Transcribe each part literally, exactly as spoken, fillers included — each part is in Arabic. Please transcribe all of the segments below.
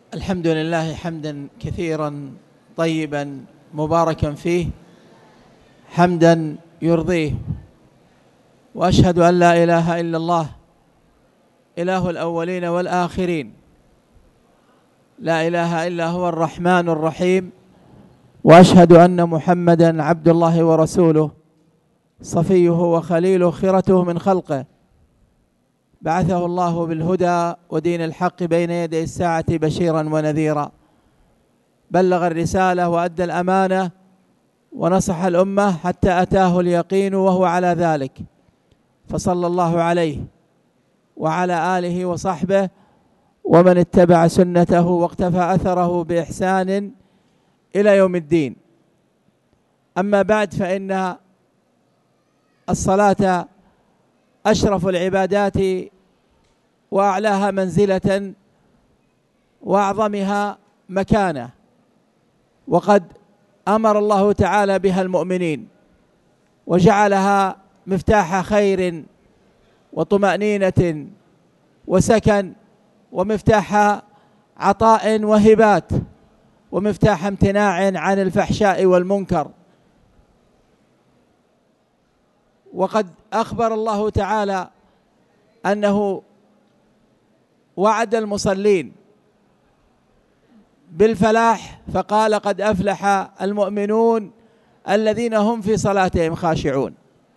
الحمد لله حمدا كثيرا طيبا مباركا فيه، حمدا يرضيه، وأشهد أن لا إله إلا الله إله الأولين والآخرين، لا إله إلا هو الرحمن الرحيم، وأشهد أن محمدا عبد الله ورسوله صفيه وخليله خيرته من خلقه، بعثه الله بالهدى ودين الحق بين يدي الساعة بشيرا ونذيرا، بلغ الرسالة وأدى الأمانة ونصح الأمة حتى أتاه اليقين وهو على ذلك، فصلى الله عليه وعلى آله وصحبه ومن اتبع سنته واقتفى أثره بإحسان إلى يوم الدين. أما بعد، فإن الصلاة أشرف العبادات وأعلاها منزلة وأعظمها مكانة، وقد أمر الله تعالى بها المؤمنين وجعلها مفتاح خير وطمأنينة وسكن، ومفتاح عطاء وهبات، ومفتاح امتناع عن الفحشاء والمنكر. وقد أخبر الله تعالى أنه وعد المصلين بالفلاح، فقال: قد أفلح المؤمنون الذين هم في صلاتهم خاشعون.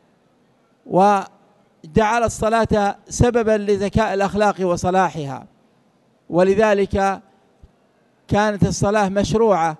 وجعل الصلاة سببا لزكاء الأخلاق وصلاحها، ولذلك كانت الصلاة مشروعة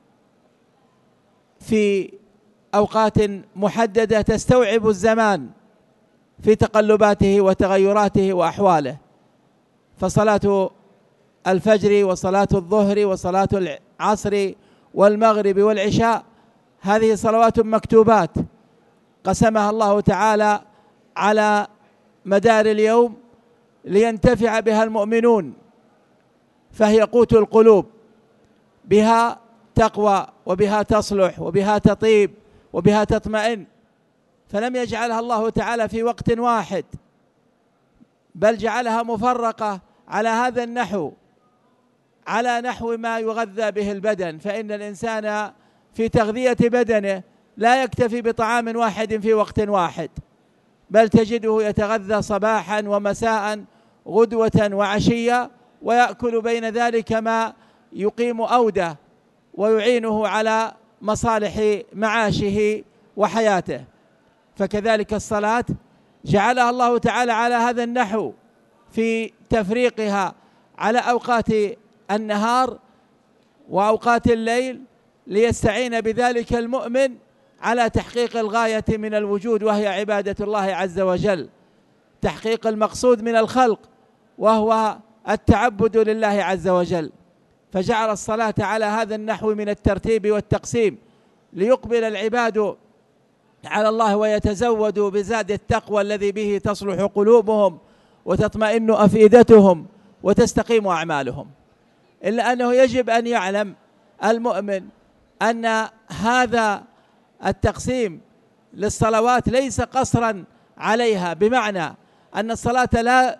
في أوقات محددة تستوعب الزمان في تقلباته وتغيراته وأحواله، فصلاة الفجر وصلاة الظهر وصلاة العصر والمغرب والعشاء هذه صلوات مكتوبات قسمها الله تعالى على مدار اليوم لينتفع بها المؤمنون، فهي قوت القلوب، بها تقوى وبها تصلح وبها تطيب وبها تطمئن، فلم يجعلها الله تعالى في وقت واحد، بل جعلها مفرقة على هذا النحو، على نحو ما يغذى به البدن، فإن الإنسان في تغذية بدنه لا يكتفي بطعام واحد في وقت واحد، بل تجده يتغذى صباحا ومساء غدوة وعشية، ويأكل بين ذلك ما يقيم أوده ويعينه على مصالح معاشه وحياته. فكذلك الصلاة جعلها الله تعالى على هذا النحو في تفريقها على أوقات النهار وأوقات الليل، ليستعين بذلك المؤمن على تحقيق الغاية من الوجود، وهي عبادة الله عز وجل، تحقيق المقصود من الخلق وهو التعبد لله عز وجل. فجعل الصلاة على هذا النحو من الترتيب والتقسيم، ليقبل العباد على الله ويتزودوا بزاد التقوى الذي به تصلح قلوبهم وتطمئن أفئدتهم وتستقيم أعمالهم. إلا أنه يجب أن يعلم المؤمن أن هذا التقسيم للصلوات ليس قصرا عليها، بمعنى أن الصلاة لا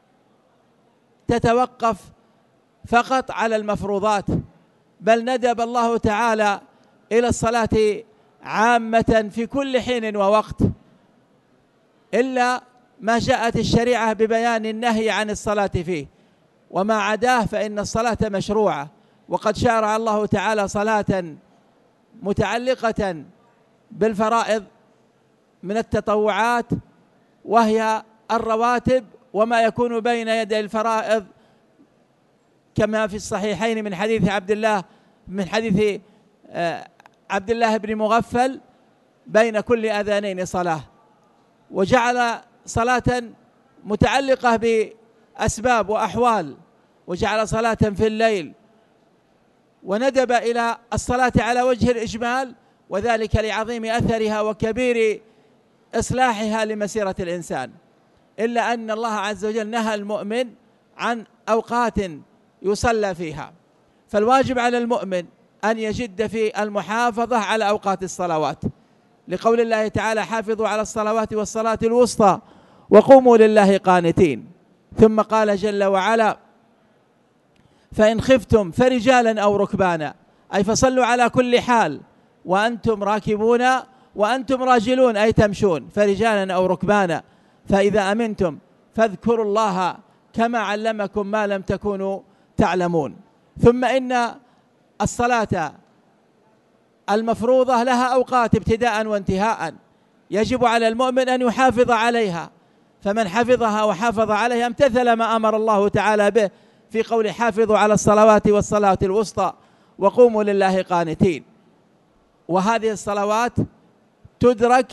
تتوقف فقط على المفروضات، بل ندب الله تعالى إلى الصلاة عامة في كل حين ووقت، إلا ما جاءت الشريعة ببيان النهي عن الصلاة فيه، وما عداه فإن الصلاة مشروعة. وقد شرع الله تعالى صلاة متعلقة بالفرائض من التطوعات، وهي الرواتب وما يكون بين يدي الفرائض، كما في الصحيحين من حديث عبد الله من حديث عبد الله بن مغفل: بين كل أذانين صلاة. وجعل صلاة متعلقة بأسباب وأحوال، وجعل صلاة في الليل، وندب إلى الصلاة على وجه الإجمال، وذلك لعظيم أثرها وكبير إصلاحها لمسيرة الإنسان. إلا أن الله عز وجل نهى المؤمن عن أوقات يصلى فيها، فالواجب على المؤمن أن يجد في المحافظة على أوقات الصلوات، لقول الله تعالى: حافظوا على الصلوات والصلاة الوسطى وقوموا لله قانتين. ثم قال جل وعلا: فإن خفتم فرجالا أو ركبانا، أي فصلوا على كل حال وأنتم راكبون وأنتم راجلون أي تمشون، فرجالا أو ركبانا، فإذا أمنتم فاذكروا الله كما علمكم ما لم تكونوا تعلمون. ثم إن الصلاة المفروضة لها أوقات ابتداء وانتهاء، يجب على المؤمن أن يحافظ عليها، فمن حفظها وحافظ عليها امتثل ما أمر الله تعالى به في قول حافظوا على الصلوات والصلاة الوسطى وقوموا لله قانتين. وهذه الصلوات تدرك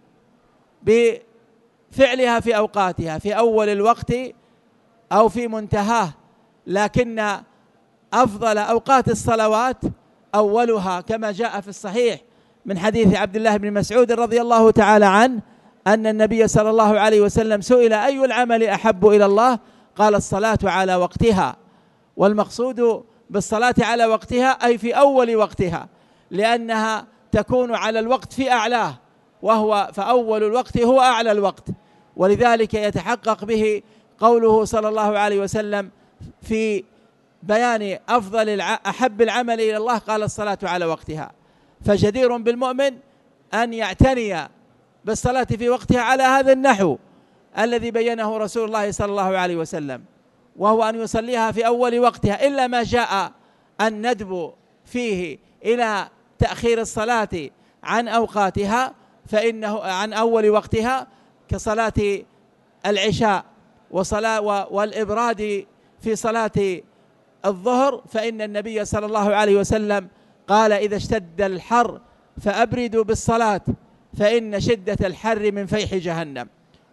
بفعلها في أوقاتها في أول الوقت أو في منتهاه، لكن أفضل أوقات الصلوات أولها، كما جاء في الصحيح من حديث عبد الله بن مسعود رضي الله تعالى عنه أن النبي صلى الله عليه وسلم سئل أي العمل أحب إلى الله؟ قال الصلاة على وقتها. والمقصود بالصلاة على وقتها أي في أول وقتها، لأنها تكون على الوقت في أعلاه، وهو فأول الوقت هو أعلى الوقت، ولذلك يتحقق به قوله صلى الله عليه وسلم في بيان أفضل أحب العمل إلى الله قال الصلاة على وقتها. فجدير بالمؤمن أن يعتني بالصلاة في وقتها على هذا النحو الذي بينه رسول الله صلى الله عليه وسلم، وهو أن يصليها في أول وقتها، إلا ما جاء الندب فيه إلى تأخير الصلاة عن أوقاتها فإنه عن أول وقتها كصلاة العشاء وصلاة والإبراد في صلاة الظهر، فإن النبي صلى الله عليه وسلم قال إذا اشتد الحر فأبردوا بالصلاة فإن شدة الحر من فيح جهنم.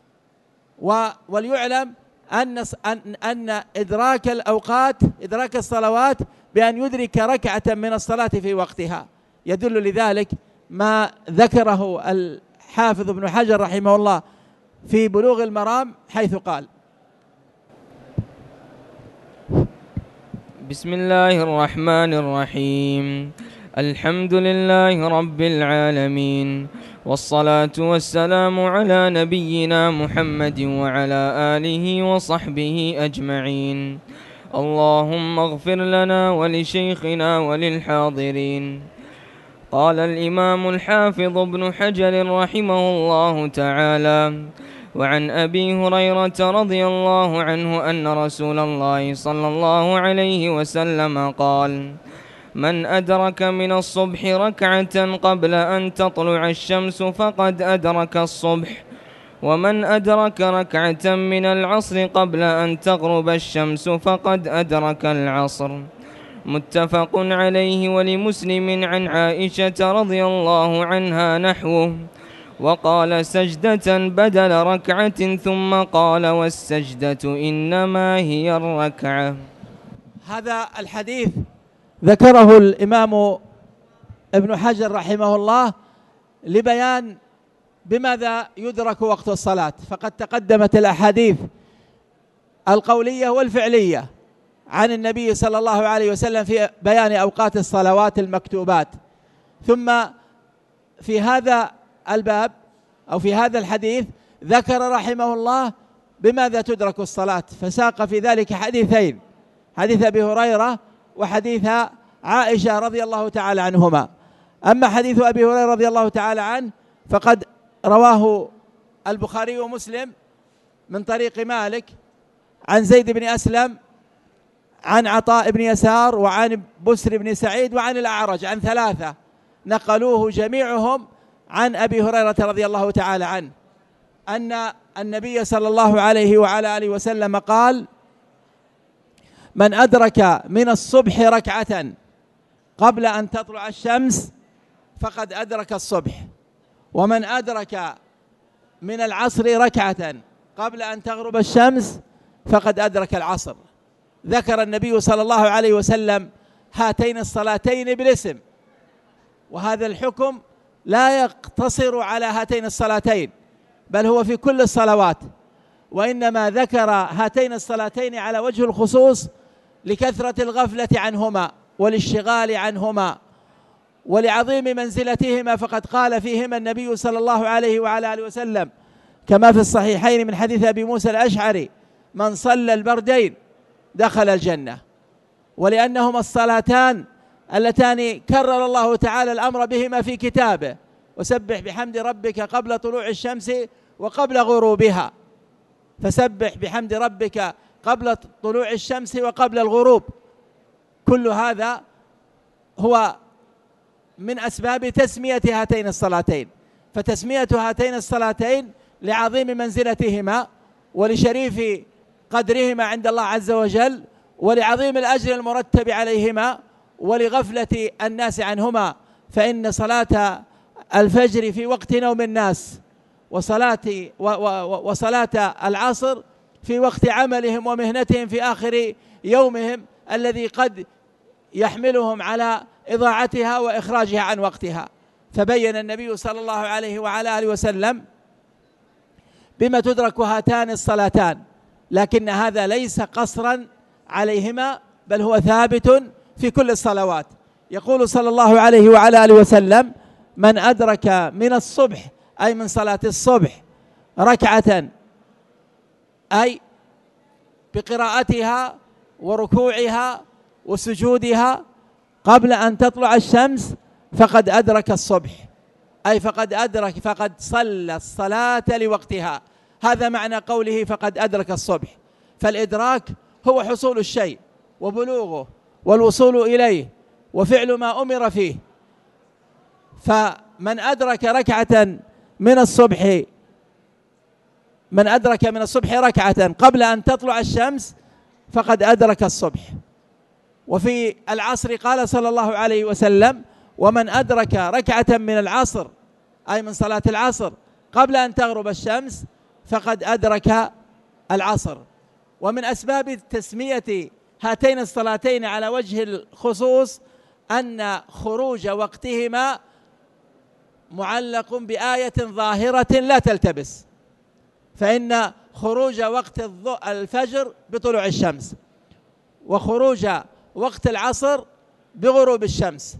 وليعلم أن أن إدراك الأوقات إدراك الصلوات بأن يدرك ركعة من الصلاة في وقتها، يدل لذلك ما ذكره الحافظ ابن حجر رحمه الله في بلوغ المرام حيث قال: بسم الله الرحمن الرحيم، الحمد لله رب العالمين، والصلاة والسلام على نبينا محمد وعلى آله وصحبه أجمعين. اللهم اغفر لنا ولشيخنا وللحاضرين. قال الإمام الحافظ ابن حجر رحمه الله تعالى: وعن أبي هريرة رضي الله عنه أن رسول الله صلى الله عليه وسلم قال: من أدرك من الصبح ركعة قبل أن تطلع الشمس فقد أدرك الصبح، ومن أدرك ركعة من العصر قبل أن تغرب الشمس فقد أدرك العصر. متفق عليه. ولمسلم عن عائشة رضي الله عنها نحوه، وقال سجدة بدل ركعة ثم قال والسجدة إنما هي الركعة. هذا الحديث ذكره الإمام ابن حجر رحمه الله لبيان بماذا يدرك وقت الصلاة، فقد تقدمت الأحاديث القولية والفعلية عن النبي صلى الله عليه وسلم في بيان أوقات الصلوات المكتوبات، ثم في هذا الباب أو في هذا الحديث ذكر رحمه الله بماذا تدرك الصلاة، فساق في ذلك حديثين: حديث أبي هريرة وحديث عائشة رضي الله تعالى عنهما. أما حديث أبي هريرة رضي الله تعالى عنه فقد رواه البخاري ومسلم من طريق مالك عن زيد بن أسلم عن عطاء بن يسار وعن بسر بن سعيد وعن الأعرج، عن ثلاثة نقلوه جميعهم عن أبي هريرة رضي الله تعالى عنه أن النبي صلى الله عليه وعلى آله وسلم قال: من أدرك من الصبح ركعة قبل أن تطلع الشمس فقد أدرك الصبح، ومن أدرك من العصر ركعة قبل أن تغرب الشمس فقد أدرك العصر. ذكر النبي صلى الله عليه وسلم هاتين الصلاتين بالاسم، وهذا الحكم لا يقتصر على هاتين الصلاتين بل هو في كل الصلوات، وإنما ذكر هاتين الصلاتين على وجه الخصوص لكثرة الغفلة عنهما والاشتغال عنهما ولعظيم منزلتهما، فقد قال فيهما النبي صلى الله عليه وعلى آله وسلم كما في الصحيحين من حديث أبي موسى الأشعري: من صلى البردين دخل الجنة. ولأنهما الصلاتان اللتان كرر الله تعالى الأمر بهما في كتابه: وسبح بحمد ربك قبل طلوع الشمس وقبل غروبها. فسبح بحمد ربك قبل طلوع الشمس وقبل الغروب. كل هذا هو من أسباب تسمية هاتين الصلاتين. فتسمية هاتين الصلاتين لعظيم منزلتهما ولشريف قدرهما عند الله عز وجل، ولعظيم الأجر المرتب عليهما، ولغفلة الناس عنهما. فإن صلاة الفجر في وقت نوم الناس، وصلاة وصلاة العصر في وقت عملهم ومهنتهم في آخر يومهم الذي قد يحملهم على إضاعتها وإخراجها عن وقتها. فبين النبي صلى الله عليه وعلى آله وسلم بما تدرك هاتان الصلاتان، لكن هذا ليس قصرا عليهما، بل هو ثابت في كل الصلوات. يقول صلى الله عليه وعلى آله وسلم: من أدرك من الصبح، أي من صلاة الصبح، ركعة، أي بقراءتها وركوعها وسجودها قبل أن تطلع الشمس، فقد أدرك الصبح، أي فقد أدرك فقد صلى الصلاة لوقتها. هذا معنى قوله فقد أدرك الصبح. فالإدراك هو حصول الشيء وبلوغه والوصول إليه وفعل ما أمر فيه. فمن أدرك ركعة من الصبح من أدرك من الصبح ركعة قبل أن تطلع الشمس فقد أدرك الصبح. وفي العصر قال صلى الله عليه وسلم: ومن أدرك ركعة من العصر، أي من صلاة العصر، قبل أن تغرب الشمس فقد أدرك العصر. ومن أسباب تسمية هاتين الصلاتين على وجه الخصوص أن خروج وقتهما معلق بآية ظاهرة لا تلتبس، فإن خروج وقت الفجر بطلوع الشمس، وخروج وقت العصر بغروب الشمس،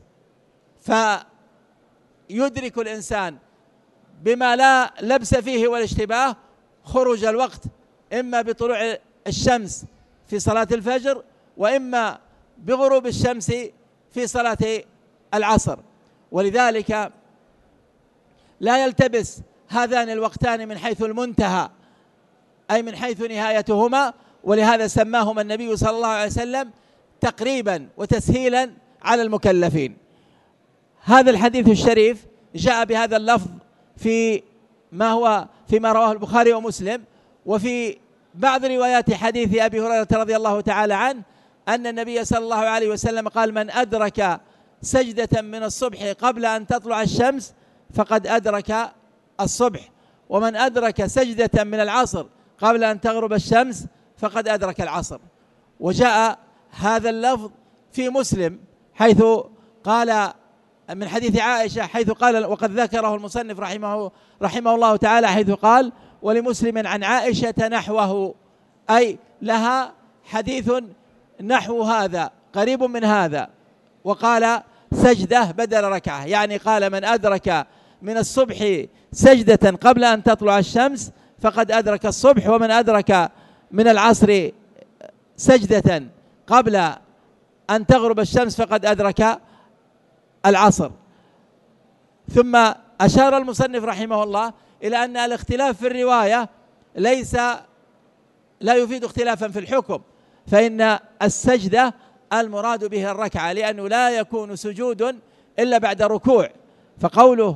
فيدرك الإنسان بما لا لبس فيه ولا اشتباه خروج الوقت إما بطلوع الشمس في صلاة الفجر، وإما بغروب الشمس في صلاة العصر. ولذلك لا يلتبس هذان الوقتان من حيث المنتهى، أي من حيث نهايتهما، ولهذا سماهما النبي صلى الله عليه وسلم تقريبا وتسهيلا على المكلفين. هذا الحديث الشريف جاء بهذا اللفظ في ما هو فيما رواه البخاري ومسلم. وفي بعض روايات حديث أبي هريرة رضي الله تعالى عنه أن النبي صلى الله عليه وسلم قال: من أدرك سجدة من الصبح قبل أن تطلع الشمس فقد أدرك الصبح، ومن أدرك سجدة من العصر قبل أن تغرب الشمس فقد أدرك العصر. وجاء هذا اللفظ في مسلم حيث قال من حديث عائشة، حيث قال، وقد ذكره المصنف رحمه رحمه الله تعالى، حيث قال: ولمسلم عن عائشة نحوه، أي لها حديث نحو هذا قريب من هذا. وقال: سجدة بدل ركعة، يعني قال: من أدرك من الصبح سجدة قبل أن تطلع الشمس فقد أدرك الصبح، ومن أدرك من العصر سجدة قبل أن تغرب الشمس فقد أدرك العصر. ثم أشار المصنف رحمه الله إلى أن الاختلاف في الرواية ليس لا يفيد اختلافا في الحكم، فإن السجدة المراد به الركعة، لأنه لا يكون سجود إلا بعد ركوع. فقوله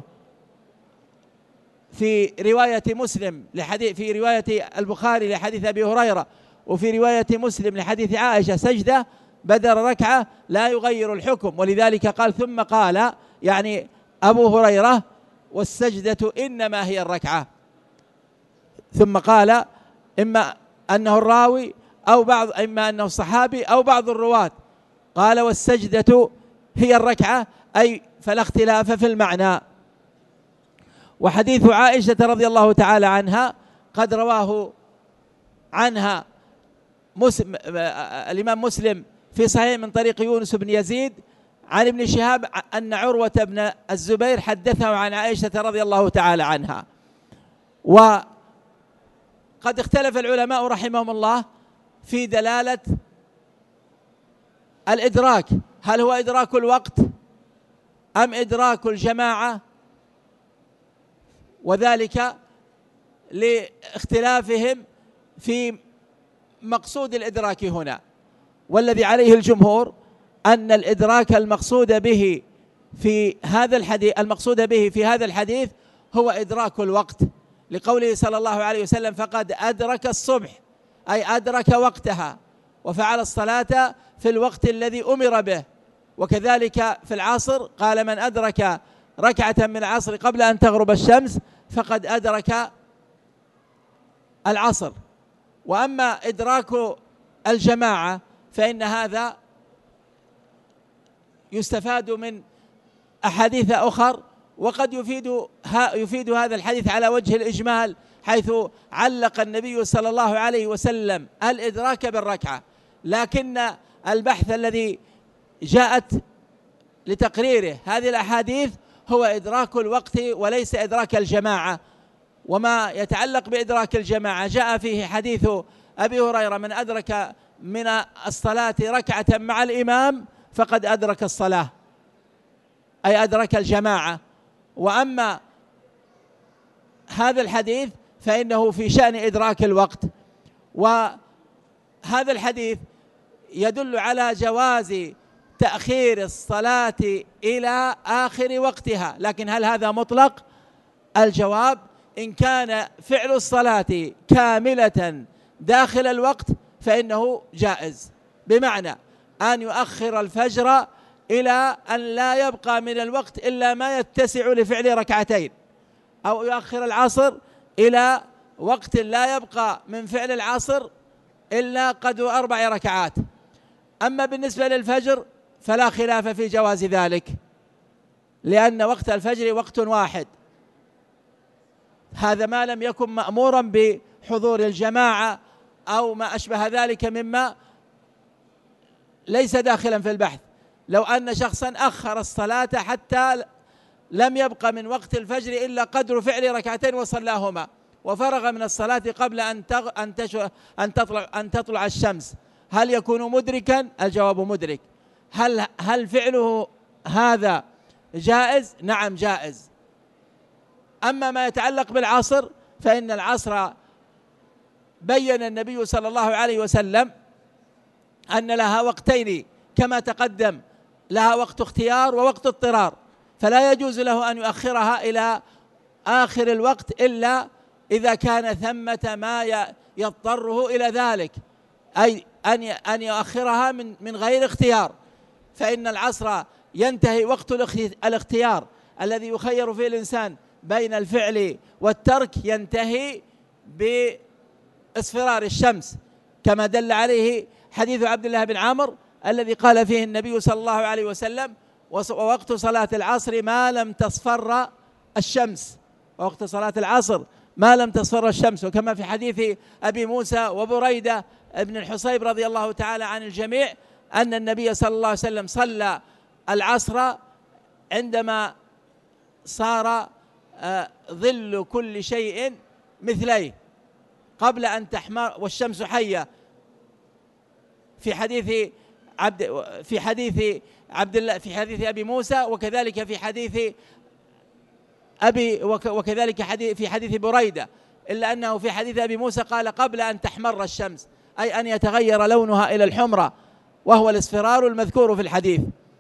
في رواية مسلم لحديث في رواية البخاري لحديث أبي هريرة، وفي رواية مسلم لحديث عائشة سجدة بدل ركعة، لا يغير الحكم. ولذلك قال: ثم قال، يعني أبو هريرة: والسجدة إنما هي الركعة. ثم قال: إما أنه الراوي أو بعض إما أنه الصحابي أو بعض الرواة قال: والسجدة هي الركعة، أي فلا اختلاف في المعنى. وحديث عائشة رضي الله تعالى عنها قد رواه عنها مسلم الإمام مسلم في صحيح من طريق يونس بن يزيد عن ابن شهاب أن عروة بن الزبير حدثه عن عائشة رضي الله تعالى عنها. وقد اختلف العلماء رحمهم الله في دلالة الإدراك هل هو إدراك الوقت أم إدراك الجماعة؟ وذلك لاختلافهم في مقصود الإدراك هنا. والذي عليه الجمهور أن الإدراك المقصود به في هذا الحديث المقصود به في هذا الحديث هو إدراك الوقت، لقوله صلى الله عليه وسلم: فقد أدرك الصبح، أي أدرك وقتها وفعل الصلاة في الوقت الذي أمر به. وكذلك في العصر قال: من أدرك ركعة من العصر قبل أن تغرب الشمس فقد أدرك العصر. وأما إدراك الجماعة فإن هذا يستفاد من أحاديث أخر، وقد يفيد يفيد هذا الحديث على وجه الإجمال، حيث علق النبي صلى الله عليه وسلم الإدراك بالركعة، لكن البحث الذي جاءت لتقريره هذه الأحاديث هو إدراك الوقت وليس إدراك الجماعة. وما يتعلق بإدراك الجماعة جاء فيه حديث أبي هريرة: من أدرك من الصلاة ركعة مع الإمام فقد أدرك الصلاة، أي أدرك الجماعة. وأما هذا الحديث فإنه في شأن إدراك الوقت. وهذا الحديث يدل على جواز تأخير الصلاة إلى آخر وقتها، لكن هل هذا مطلق؟ الجواب: إن كان فعل الصلاة كاملة داخل الوقت فإنه جائز، بمعنى أن يؤخر الفجر إلى أن لا يبقى من الوقت إلا ما يتسع لفعل ركعتين، أو يؤخر العصر إلى وقت لا يبقى من فعل العصر إلا قدر أربع ركعات. أما بالنسبة للفجر فلا خلاف في جواز ذلك، لأن وقت الفجر وقت واحد، هذا ما لم يكن مأمورا بحضور الجماعة أو ما أشبه ذلك مما ليس داخلا في البحث. لو أن شخصا أخر الصلاة حتى لم يبقى من وقت الفجر إلا قدر فعل ركعتين وصلاهما، وفرغ من الصلاة قبل أن تغ... أن, تش... أن تطلع أن تطلع الشمس، هل يكون مدركا؟ الجواب مدرك. هل هل فعله هذا جائز؟ نعم جائز. أما ما يتعلق بالعصر فإن العصر بين النبي صلى الله عليه وسلم أن لها وقتين كما تقدم، لها وقت اختيار ووقت اضطرار، فلا يجوز له أن يؤخرها إلى آخر الوقت إلا إذا كان ثمة ما يضطره إلى ذلك، أي أن أن يؤخرها من من غير اختيار. فإن العصر ينتهي وقت الاختيار الذي يخير فيه الإنسان بين الفعل والترك، ينتهي باصفرار الشمس، كما دل عليه حديث عبد الله بن عمرو الذي قال فيه النبي صلى الله عليه وسلم: ووقت صلاة العصر ما لم تصفر الشمس، ووقت صلاة العصر ما لم تصفر الشمس. وكما في حديث أبي موسى وبريدة ابن الحصيب رضي الله تعالى عن الجميع أن النبي صلى الله عليه وسلم صلى العصر عندما صار ظل كل شيء مثليه قبل أن تحمر والشمس حية، في حديث عبد في حديث عبد الله في حديث أبي موسى، وكذلك في حديث أبي وكذلك حديث في حديث بريدة، إلا أنه في حديث أبي موسى قال قبل أن تحمر الشمس، أي أن يتغير لونها إلى الحمرة، وهو الاصفرار المذكور في الحديث.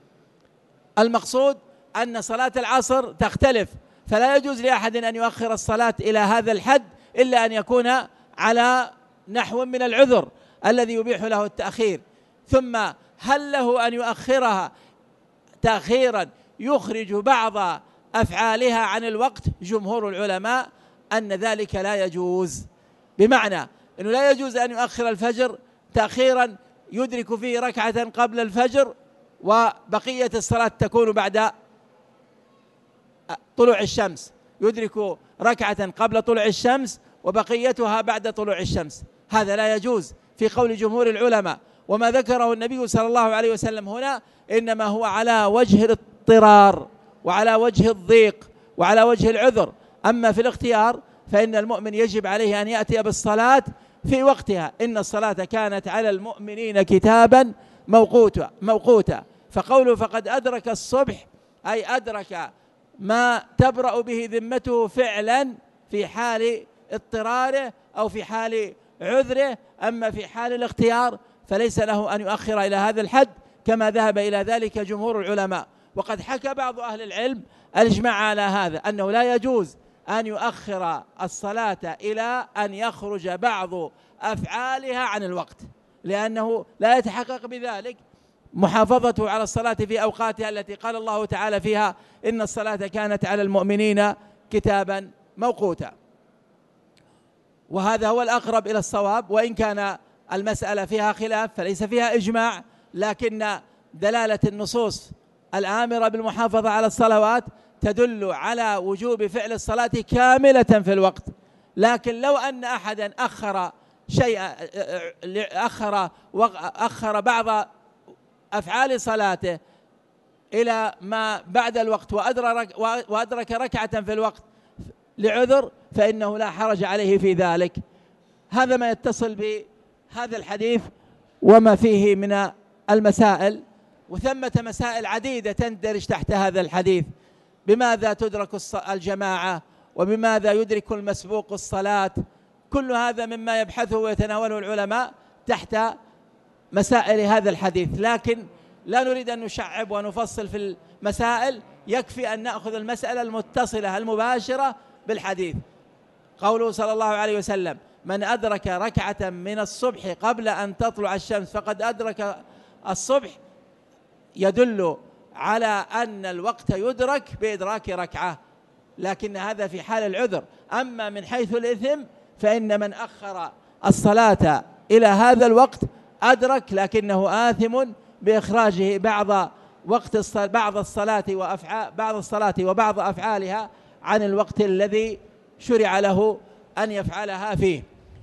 المقصود أن صلاة العصر تختلف، فلا يجوز لأحد أن يؤخر الصلاة إلى هذا الحد إلا أن يكون على نحو من العذر الذي يبيح له التأخير. ثم هل له أن يؤخرها تأخيرا يخرج بعض أفعالها عن الوقت؟ جمهور العلماء أن ذلك لا يجوز، بمعنى أنه لا يجوز أن يؤخر الفجر تأخيرا يدرك فيه ركعة قبل الفجر وبقية الصلاة تكون بعد طلوع الشمس، يدرك ركعة قبل طلوع الشمس وبقيتها بعد طلوع الشمس، هذا لا يجوز في قول جمهور العلماء. وما ذكره النبي صلى الله عليه وسلم هنا إنما هو على وجه الاضطرار وعلى وجه الضيق وعلى وجه العذر. أما في الاختيار فإن المؤمن يجب عليه أن يأتي بالصلاة في وقتها، إن الصلاة كانت على المؤمنين كتابا موقوتا موقوتا فقوله فقد أدرك الصبح أي أدرك ما تبرأ به ذمته فعلا في حال اضطراره أو في حال عذره. أما في حال الاختيار فليس له أن يؤخر إلى هذا الحد كما ذهب إلى ذلك جمهور العلماء. وقد حكى بعض أهل العلم الإجماع على هذا، أنه لا يجوز أن يؤخر الصلاة إلى أن يخرج بعض أفعالها عن الوقت، لأنه لا يتحقق بذلك محافظته على الصلاة في أوقاتها التي قال الله تعالى فيها إن الصلاة كانت على المؤمنين كتابا موقوتا. وهذا هو الأقرب إلى الصواب، وإن كان المسألة فيها خلاف فليس فيها إجماع، لكن دلالة النصوص الآمرة بالمحافظة على الصلوات تدل على وجوب فعل الصلاة كاملة في الوقت. لكن لو أن أحدا أخر شيئا أخر أخر بعض أفعال صلاته إلى ما بعد الوقت وأدرك وأدرك ركعة في الوقت لعذر فإنه لا حرج عليه في ذلك. هذا ما يتصل بهذا الحديث وما فيه من المسائل. وثمة مسائل عديدة تندرج تحت هذا الحديث: بماذا تدرك الجماعة، وبماذا يدرك المسبوق الصلاة. كل هذا مما يبحثه ويتناوله العلماء تحت مسائل هذا الحديث، لكن لا نريد أن نشعب ونفصل في المسائل، يكفي أن نأخذ المسألة المتصلة المباشرة بالحديث. قوله صلى الله عليه وسلم: من أدرك ركعة من الصبح قبل أن تطلع الشمس فقد أدرك الصبح، يدل على أن الوقت يدرك بإدراك ركعة، لكن هذا في حال العذر. أما من حيث الإثم فإن من أخر الصلاة إلى هذا الوقت أدرك، لكنه آثم بإخراجه بعض وقت بعض الصلاة وأفعال بعض الصلاة وبعض أفعالها عن الوقت الذي شرع له أن يفعلها فيه.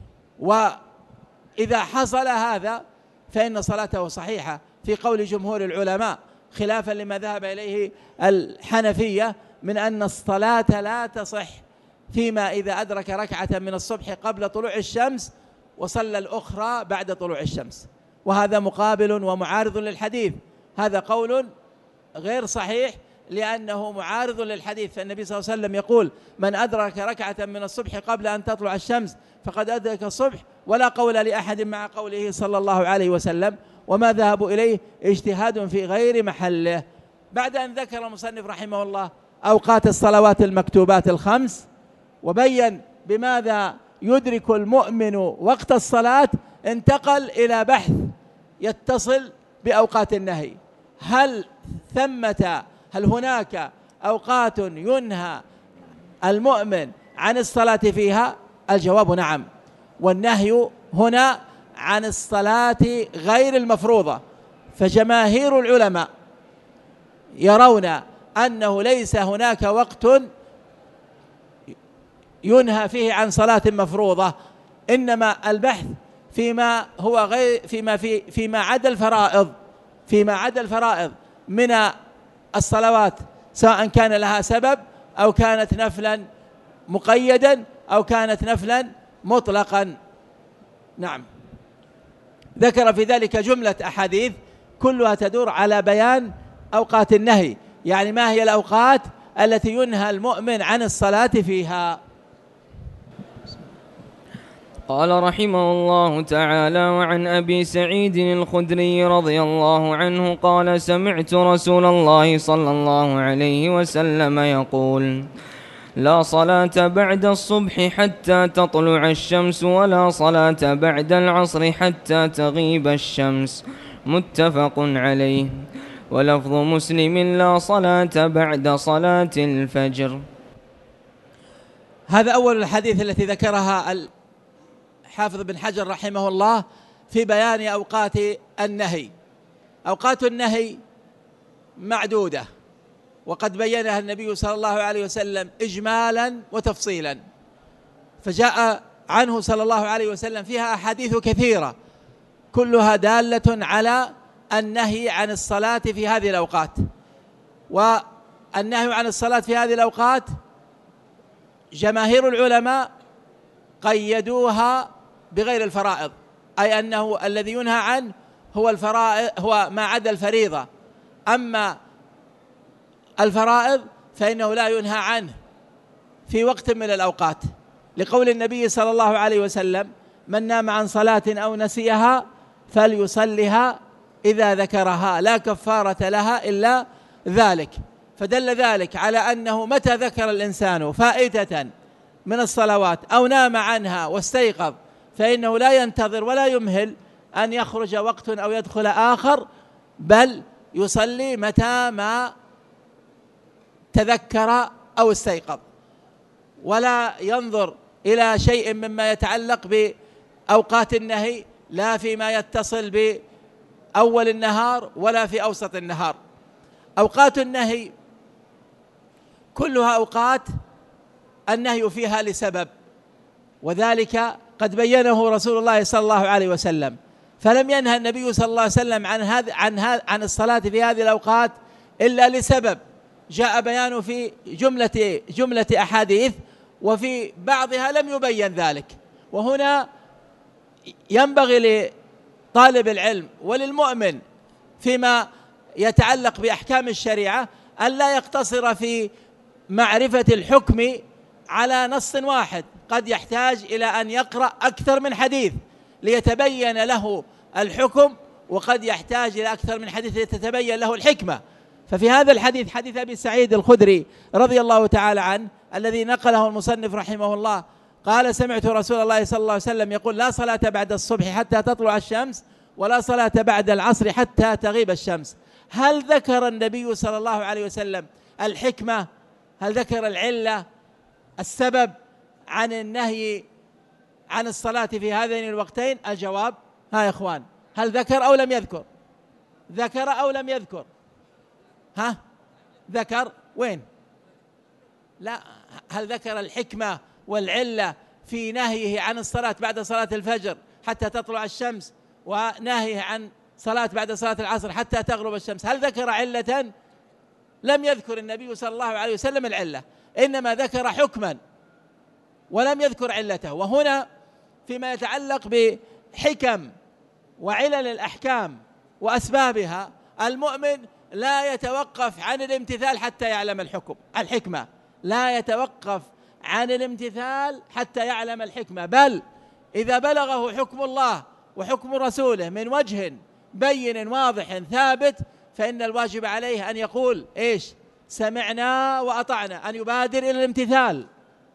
وإذا حصل هذا فإن صلاته صحيحة في قول جمهور العلماء، خلافا لما ذهب إليه الحنفية من أن الصلاة لا تصح فيما إذا أدرك ركعة من الصبح قبل طلوع الشمس وصلى الأخرى بعد طلوع الشمس، وهذا مقابل ومعارض للحديث. هذا قول غير صحيح لأنه معارض للحديث، فالنبي صلى الله عليه وسلم يقول: من أدرك ركعة من الصبح قبل أن تطلع الشمس فقد أدرك الصبح، ولا قول لأحد مع قوله صلى الله عليه وسلم. وما ذهبوا إليه اجتهاد في غير محله. بعد أن ذكر المصنف رحمه الله أوقات الصلوات المكتوبات الخمس وبين بماذا يدرك المؤمن وقت الصلاة، انتقل إلى بحث يتصل بأوقات النهي. هل ثمة هل هناك أوقات ينهى المؤمن عن الصلاة فيها؟ الجواب نعم. والنهي هنا عن الصلاة غير المفروضة، فجماهير العلماء يرون أنه ليس هناك وقت ينهى فيه عن صلاة مفروضة، إنما البحث فيما هو غير فيما في فيما عدا الفرائض فيما عدا الفرائض من الصلوات، سواء كان لها سبب أو كانت نفلا مقيدا أو كانت نفلا مطلقا. نعم. ذكر في ذلك جملة أحاديث كلها تدور على بيان أوقات النهي، يعني ما هي الأوقات التي ينهى المؤمن عن الصلاة فيها. قال رحمه الله تعالى: وعن أبي سعيد الخدري رضي الله عنه قال: سمعت رسول الله صلى الله عليه وسلم يقول: لا صلاة بعد الصبح حتى تطلع الشمس، ولا صلاة بعد العصر حتى تغيب الشمس. متفق عليه. ولفظ مسلم: لا صلاة بعد صلاة الفجر. هذا أول الحديث التي ذكرها الحافظ بن حجر رحمه الله في بيان أوقات النهي. أوقات النهي معدودة، وقد بينها النبي صلى الله عليه وسلم إجمالا وتفصيلا، فجاء عنه صلى الله عليه وسلم فيها أحاديث كثيرة كلها دالة على النهي عن الصلاة في هذه الأوقات. والنهي عن الصلاة في هذه الأوقات جماهير العلماء قيدوها بغير الفرائض، أي أنه الذي ينهى عنه هو الفرائض، هو ما عدا الفريضة. أما الفرائض فإنه لا ينهى عنه في وقت من الأوقات، لقول النبي صلى الله عليه وسلم: من نام عن صلاة أو نسيها فليصلها إذا ذكرها لا كفارة لها إلا ذلك. فدل ذلك على أنه متى ذكر الإنسان فائدة من الصلوات أو نام عنها واستيقظ فإنه لا ينتظر ولا يمهل أن يخرج وقت أو يدخل آخر، بل يصلي متى ما تذكر أو استيقظ، ولا ينظر إلى شيء مما يتعلق بأوقات النهي، لا فيما يتصل بأول النهار ولا في أوسط النهار. أوقات النهي كلها أوقات النهي فيها لسبب، وذلك قد بينه رسول الله صلى الله عليه وسلم، فلم ينهى النبي صلى الله عليه وسلم عن هذا عن هذا عن الصلاة في هذه الأوقات إلا لسبب جاء بيانه في جملة جملة أحاديث، وفي بعضها لم يبين ذلك. وهنا ينبغي لطالب العلم وللمؤمن فيما يتعلق بأحكام الشريعة أن لا يقتصر في معرفة الحكم على نص واحد، قد يحتاج إلى أن يقرأ أكثر من حديث ليتبين له الحكم، وقد يحتاج إلى أكثر من حديث لتتبين له الحكمة. ففي هذا الحديث، حديث أبي سعيد الخدري رضي الله تعالى عنه الذي نقله المصنف رحمه الله، قال: سمعت رسول الله صلى الله عليه وسلم يقول: لا صلاة بعد الصبح حتى تطلع الشمس، ولا صلاة بعد العصر حتى تغيب الشمس. هل ذكر النبي صلى الله عليه وسلم الحكمة؟ هل ذكر العلة، السبب عن النهي عن الصلاة في هذين الوقتين؟ الجواب: ها يا إخوان، هل ذكر أو لم يذكر؟ ذكر أو لم يذكر؟ ها ذكر وين؟ لا. هل ذكر الحكمة والعلة في نهيه عن الصلاة بعد صلاة الفجر حتى تطلع الشمس، ونهيه عن صلاة بعد صلاة العصر حتى تغرب الشمس؟ هل ذكر علة؟ لم يذكر النبي صلى الله عليه وسلم العلة، إنما ذكر حكما ولم يذكر علته. وهنا فيما يتعلق بحكم وعلل الأحكام وأسبابها، المؤمن لا يتوقف عن الامتثال حتى يعلم الحكم الحكمة، لا يتوقف عن الامتثال حتى يعلم الحكمة، بل إذا بلغه حكم الله وحكم رسوله من وجه بين واضح ثابت، فإن الواجب عليه أن يقول: إيش؟ سمعنا وأطعنا، أن يبادر إلى الامتثال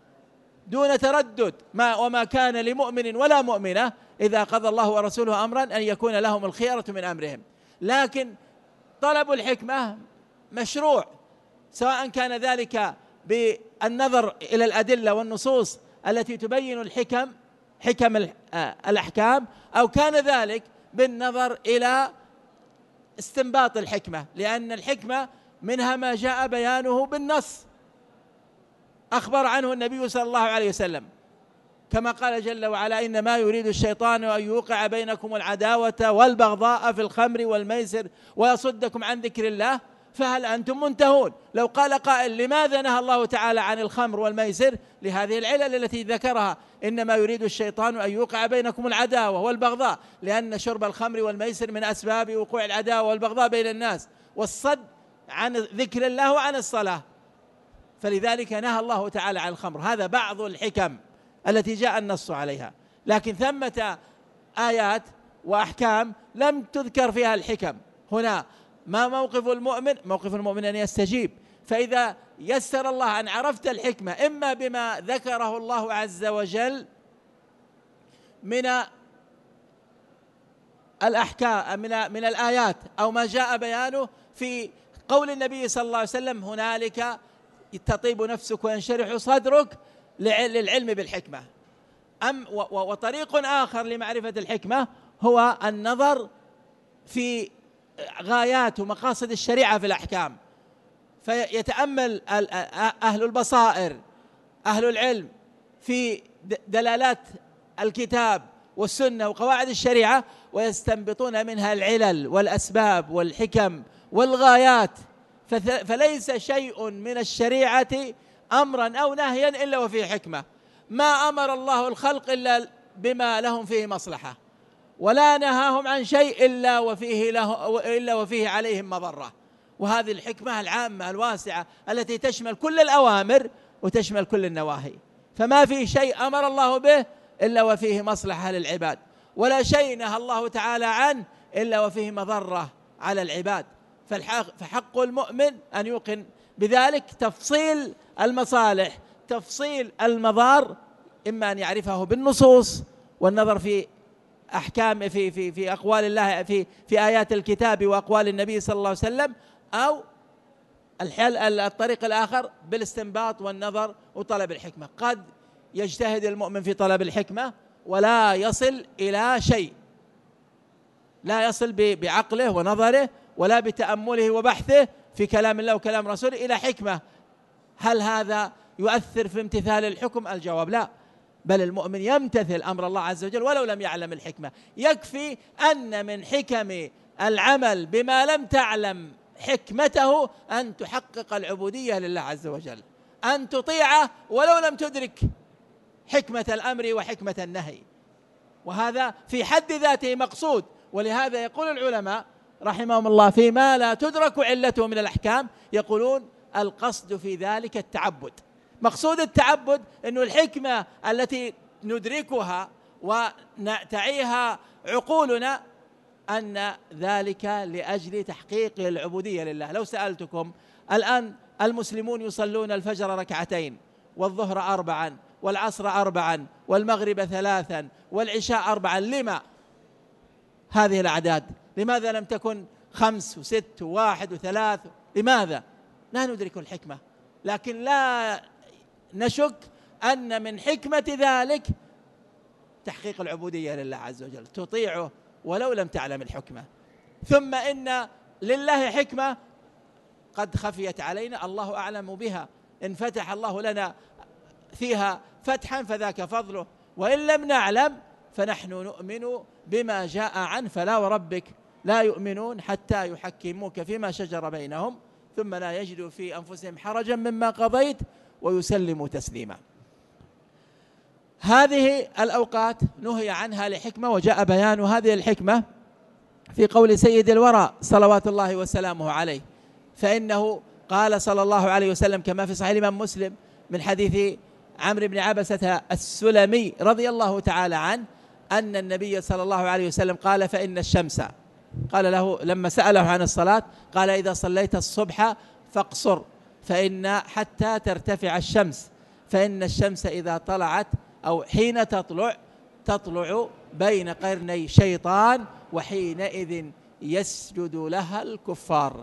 دون تردد. ما وما كان لمؤمن ولا مؤمنة إذا قضى الله ورسوله أمرا أن يكون لهم الخيرة من أمرهم. لكن طلب الحكمة مشروع، سواء كان ذلك بالنظر إلى الأدلة والنصوص التي تبين الحكم حكم الأحكام، أو كان ذلك بالنظر إلى استنباط الحكمة، لأن الحكمة منها ما جاء بيانه بالنص، أخبر عنه النبي صلى الله عليه وسلم، كما قال جل وعلا: إنما يريد الشيطان أن يوقع بينكم العداوة والبغضاء في الخمر والميسر ويصدكم عن ذكر الله فهل أنتم منتهون. لو قال قائل: لماذا نهى الله تعالى عن الخمر والميسر؟ لهذه العلل التي ذكرها: إنما يريد الشيطان أن يوقع بينكم العداوة والبغضاء، لأن شرب الخمر والميسر من أسباب وقوع العداوة والبغضاء بين الناس، والصد عن ذكر الله وعن الصلاة، فلذلك نهى الله تعالى عن الخمر. هذا بعض الحكم التي جاء النص عليها، لكن ثمة آيات وأحكام لم تذكر فيها الحكم. هنا ما موقف المؤمن؟ موقف المؤمن أن يستجيب، فإذا يسر الله أن عرفت الحكمة إما بما ذكره الله عز وجل من الأحكام من, من الآيات، أو ما جاء بيانه في قول النبي صلى الله عليه وسلم: هنالك تطيب نفسك وينشرح صدرك للعلم بالحكمة. أم وطريق آخر لمعرفة الحكمة هو النظر في غايات ومقاصد الشريعة في الأحكام، فيتأمل أهل البصائر أهل العلم في دلالات الكتاب والسنة وقواعد الشريعة، ويستنبطون منها العلل والأسباب والحكم والغايات. فليس شيء من الشريعة أمرا أو نهيا إلا وفيه حكمة. ما أمر الله الخلق إلا بما لهم فيه مصلحة، ولا نهاهم عن شيء إلا وفيه, له إلا وفيه عليهم مضرة. وهذه الحكمة العامة الواسعة التي تشمل كل الأوامر وتشمل كل النواهي. فما في شيء أمر الله به إلا وفيه مصلحة للعباد، ولا شيء نهى الله تعالى عنه إلا وفيه مضرة على العباد. فحق المؤمن أن يوقن بذلك، تفصيل المصالح تفصيل المضار إما أن يعرفه بالنصوص والنظر في أحكام في في في أقوال الله في في آيات الكتاب وأقوال النبي صلى الله عليه وسلم، أو الحل الطريق الآخر بالاستنباط والنظر وطلب الحكمة. قد يجتهد المؤمن في طلب الحكمة ولا يصل إلى شيء، لا يصل بعقله ونظره ولا بتأمله وبحثه في كلام الله وكلام رسوله إلى حكمة. هل هذا يؤثر في امتثال الحكم؟ الجواب لا، بل المؤمن يمتثل أمر الله عز وجل ولو لم يعلم الحكمة. يكفي أن من حكم العمل بما لم تعلم حكمته أن تحقق العبودية لله عز وجل، أن تطيعه ولو لم تدرك حكمة الأمر وحكمة النهي، وهذا في حد ذاته مقصود. ولهذا يقول العلماء رحمهم الله فيما لا تدرك علته من الأحكام، يقولون القصد في ذلك التعبد. مقصود التعبد أنه الحكمة التي ندركها ونتعيها عقولنا أن ذلك لأجل تحقيق العبودية لله. لو سألتكم الآن المسلمون يصلون الفجر ركعتين والظهر أربعا والعصر أربعا والمغرب ثلاثا والعشاء أربعا، لما هذه الأعداد؟ لماذا لم تكن خمس وست وواحد وثلاث؟ لماذا؟ لا ندرك الحكمة، لكن لا نشك أن من حكمة ذلك تحقيق العبودية لله عز وجل، تطيعه ولو لم تعلم الحكمة. ثم إن لله حكمة قد خفيت علينا الله أعلم بها، إن فتح الله لنا فيها فتحا فذاك فضله، وإن لم نعلم فنحن نؤمن بما جاء عنه. فلا وربك لا يؤمنون حتى يحكموك فيما شجر بينهم ثم لا يجدوا في أنفسهم حرجا مما قضيت ويسلموا تسليما. هذه الأوقات نهي عنها لحكمة، وجاء بيان هذه الحكمة في قول سيد الورى صلوات الله وسلامه عليه، فإنه قال صلى الله عليه وسلم كما في صحيح الإمام مسلم من حديث عمرو بن عبسة السلمي رضي الله تعالى عنه أن النبي صلى الله عليه وسلم قال فإن الشمس، قال له لما سأله عن الصلاة قال إذا صليت الصبح فاقصر فإن حتى ترتفع الشمس، فإن الشمس إذا طلعت أو حين تطلع تطلع بين قرني شيطان وحينئذ يسجد لها الكفار،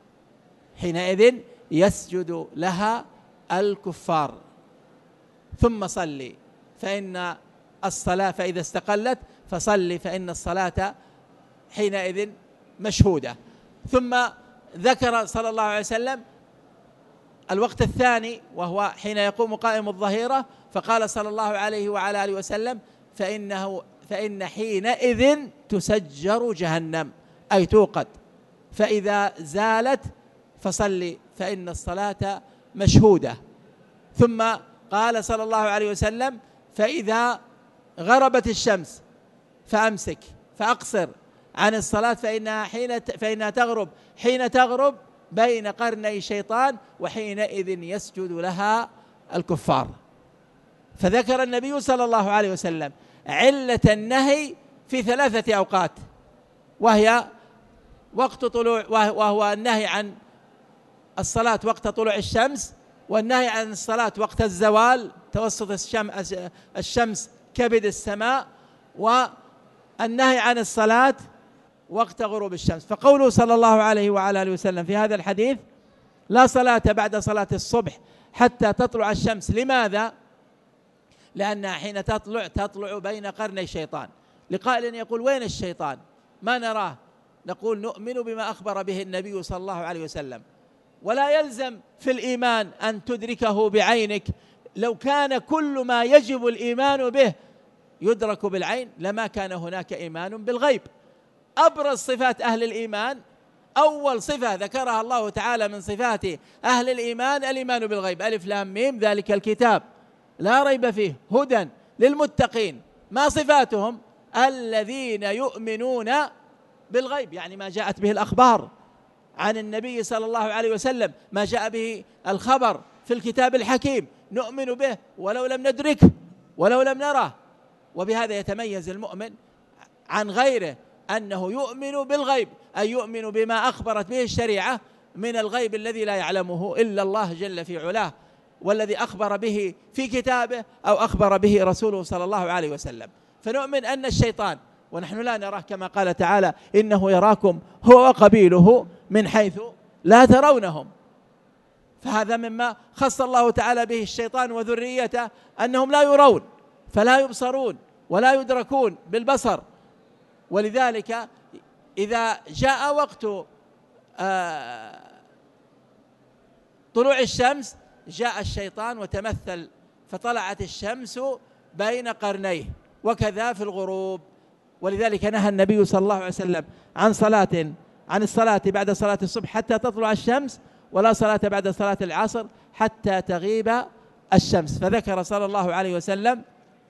حينئذ يسجد لها الكفار. ثم صلي فإن الصلاة فإذا استقلت فصلي فإن الصلاة حينئذ مشهودة. ثم ذكر صلى الله عليه وسلم الوقت الثاني وهو حين يقوم قائم الظهيرة، فقال صلى الله عليه وعلى آله وسلم فإنه فإن حينئذ تسجر جهنم أي توقد، فإذا زالت فصلي فإن الصلاة مشهودة. ثم قال صلى الله عليه وسلم فإذا غربت الشمس فأمسك فأقصر عن الصلاة فإنها حين فإنها تغرب حين تغرب بين قرني شيطان وحينئذ يسجد لها الكفار. فذكر النبي صلى الله عليه وسلم علة النهي في ثلاثة أوقات، وهي وقت طلوع وهو النهي عن الصلاة وقت طلوع الشمس، والنهي عن الصلاة وقت الزوال توسط الشمس كبد السماء، والنهي عن الصلاة وقت غروب الشمس. فقوله صلى الله عليه وعلى آله وسلم في هذا الحديث لا صلاة بعد صلاة الصبح حتى تطلع الشمس، لماذا؟ لأنها حين تطلع تطلع بين قرني الشيطان. لقائل يقول وين الشيطان؟ ما نراه. نقول نؤمن بما أخبر به النبي صلى الله عليه وسلم، ولا يلزم في الإيمان أن تدركه بعينك. لو كان كل ما يجب الإيمان به يدرك بالعين لما كان هناك إيمان بالغيب. أبرز صفات أهل الإيمان، أول صفة ذكرها الله تعالى من صفات أهل الإيمان الإيمان بالغيب، ألف لام ميم ذلك الكتاب لا ريب فيه هدى للمتقين. ما صفاتهم؟ الذين يؤمنون بالغيب، يعني ما جاءت به الأخبار عن النبي صلى الله عليه وسلم، ما جاء به الخبر في الكتاب الحكيم نؤمن به ولو لم ندركه ولو لم نره. وبهذا يتميز المؤمن عن غيره أنه يؤمن بالغيب، أي يؤمن بما أخبرت به الشريعة من الغيب الذي لا يعلمه إلا الله جل في علاه، والذي أخبر به في كتابه أو أخبر به رسوله صلى الله عليه وسلم. فنؤمن أن الشيطان، ونحن لا نراه كما قال تعالى إنه يراكم هو وقبيله من حيث لا ترونهم، فهذا مما خص الله تعالى به الشيطان وذريته أنهم لا يرون فلا يبصرون ولا يدركون بالبصر. ولذلك إذا جاء وقت طلوع الشمس جاء الشيطان وتمثل فطلعت الشمس بين قرنيه، وكذا في الغروب. ولذلك نهى النبي صلى الله عليه وسلم عن صلاة عن الصلاة بعد صلاة الصبح حتى تطلع الشمس، ولا صلاة بعد صلاة العصر حتى تغيب الشمس، فذكر صلى الله عليه وسلم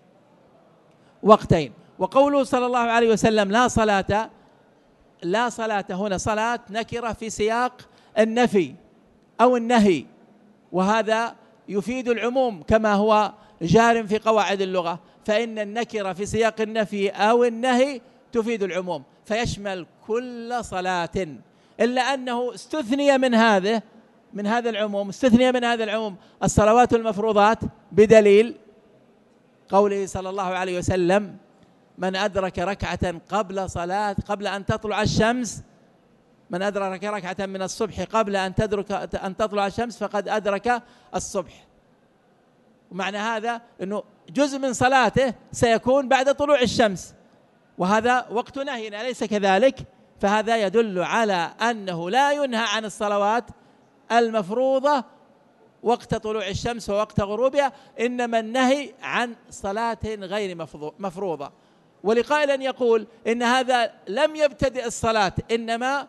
وقتين. وقوله صلى الله عليه وسلم لا صلاة، لا صلاة هنا صلاة نكرة في سياق النفي أو النهي، وهذا يفيد العموم كما هو جار في قواعد اللغة، فإن النكرة في سياق النفي أو النهي تفيد العموم فيشمل كل صلاة، إلا أنه استثني من هذا من هذا العموم استثني من هذا العموم الصلوات المفروضات بدليل قوله صلى الله عليه وسلم من أدرك ركعة قبل صلاة قبل أن تطلع الشمس من أدرك ركعة من الصبح قبل أن تدرك أن تطلع الشمس فقد أدرك الصبح. ومعنى هذا أنه جزء من صلاته سيكون بعد طلوع الشمس، وهذا وقت نهي أليس كذلك؟ فهذا يدل على أنه لا ينهى عن الصلوات المفروضة وقت طلوع الشمس ووقت غروبها، إنما النهي عن صلاة غير مفروضة. ولقائل يقول إن هذا لم يبتدئ الصلاة إنما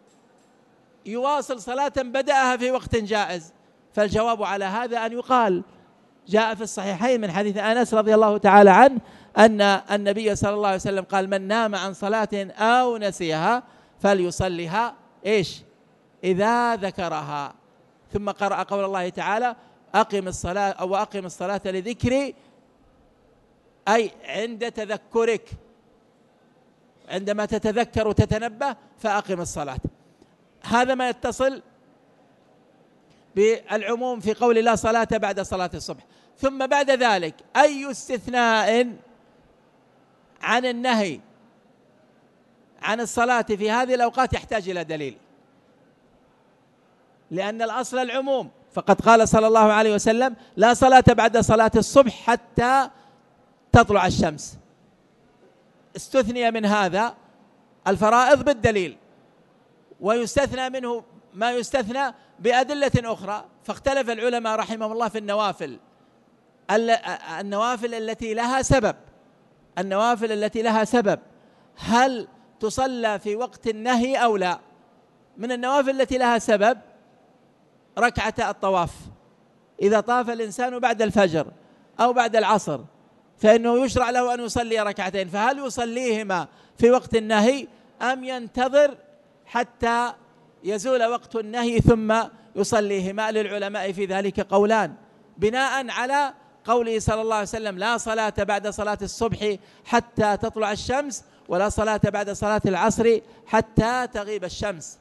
يواصل صلاة بدأها في وقت جائز، فالجواب على هذا أن يقال جاء في الصحيحين من حديث أنس رضي الله تعالى عنه أن النبي صلى الله عليه وسلم قال من نام عن صلاة أو نسيها فليصليها إيش إذا ذكرها، ثم قرأ قول الله تعالى أقم الصلاة أو أقم الصلاة لذكري، أي عند تذكرك عندما تتذكر وتتنبه فأقم الصلاة. هذا ما يتصل بالعموم في قول لا صلاة بعد صلاة الصبح. ثم بعد ذلك أي استثناء عن النهي عن الصلاة في هذه الأوقات يحتاج إلى دليل، لأن الأصل العموم، فقد قال صلى الله عليه وسلم لا صلاة بعد صلاة الصبح حتى تطلع الشمس. استثني من هذا الفرائض بالدليل، ويستثنى منه ما يستثنى بأدلة أخرى، فاختلف العلماء رحمهم الله في النوافل النوافل التي لها سبب النوافل التي لها سبب هل تصلى في وقت النهي أو لا؟ من النوافل التي لها سبب ركعة الطواف، إذا طاف الإنسان بعد الفجر أو بعد العصر فإنه يشرع له أن يصلي ركعتين، فهل يصليهما في وقت النهي أم ينتظر حتى يزول وقت النهي ثم يصليهما؟ للعلماء في ذلك قولان بناء على قوله صلى الله عليه وسلم لا صلاة بعد صلاة الصبح حتى تطلع الشمس ولا صلاة بعد صلاة العصر حتى تغيب الشمس.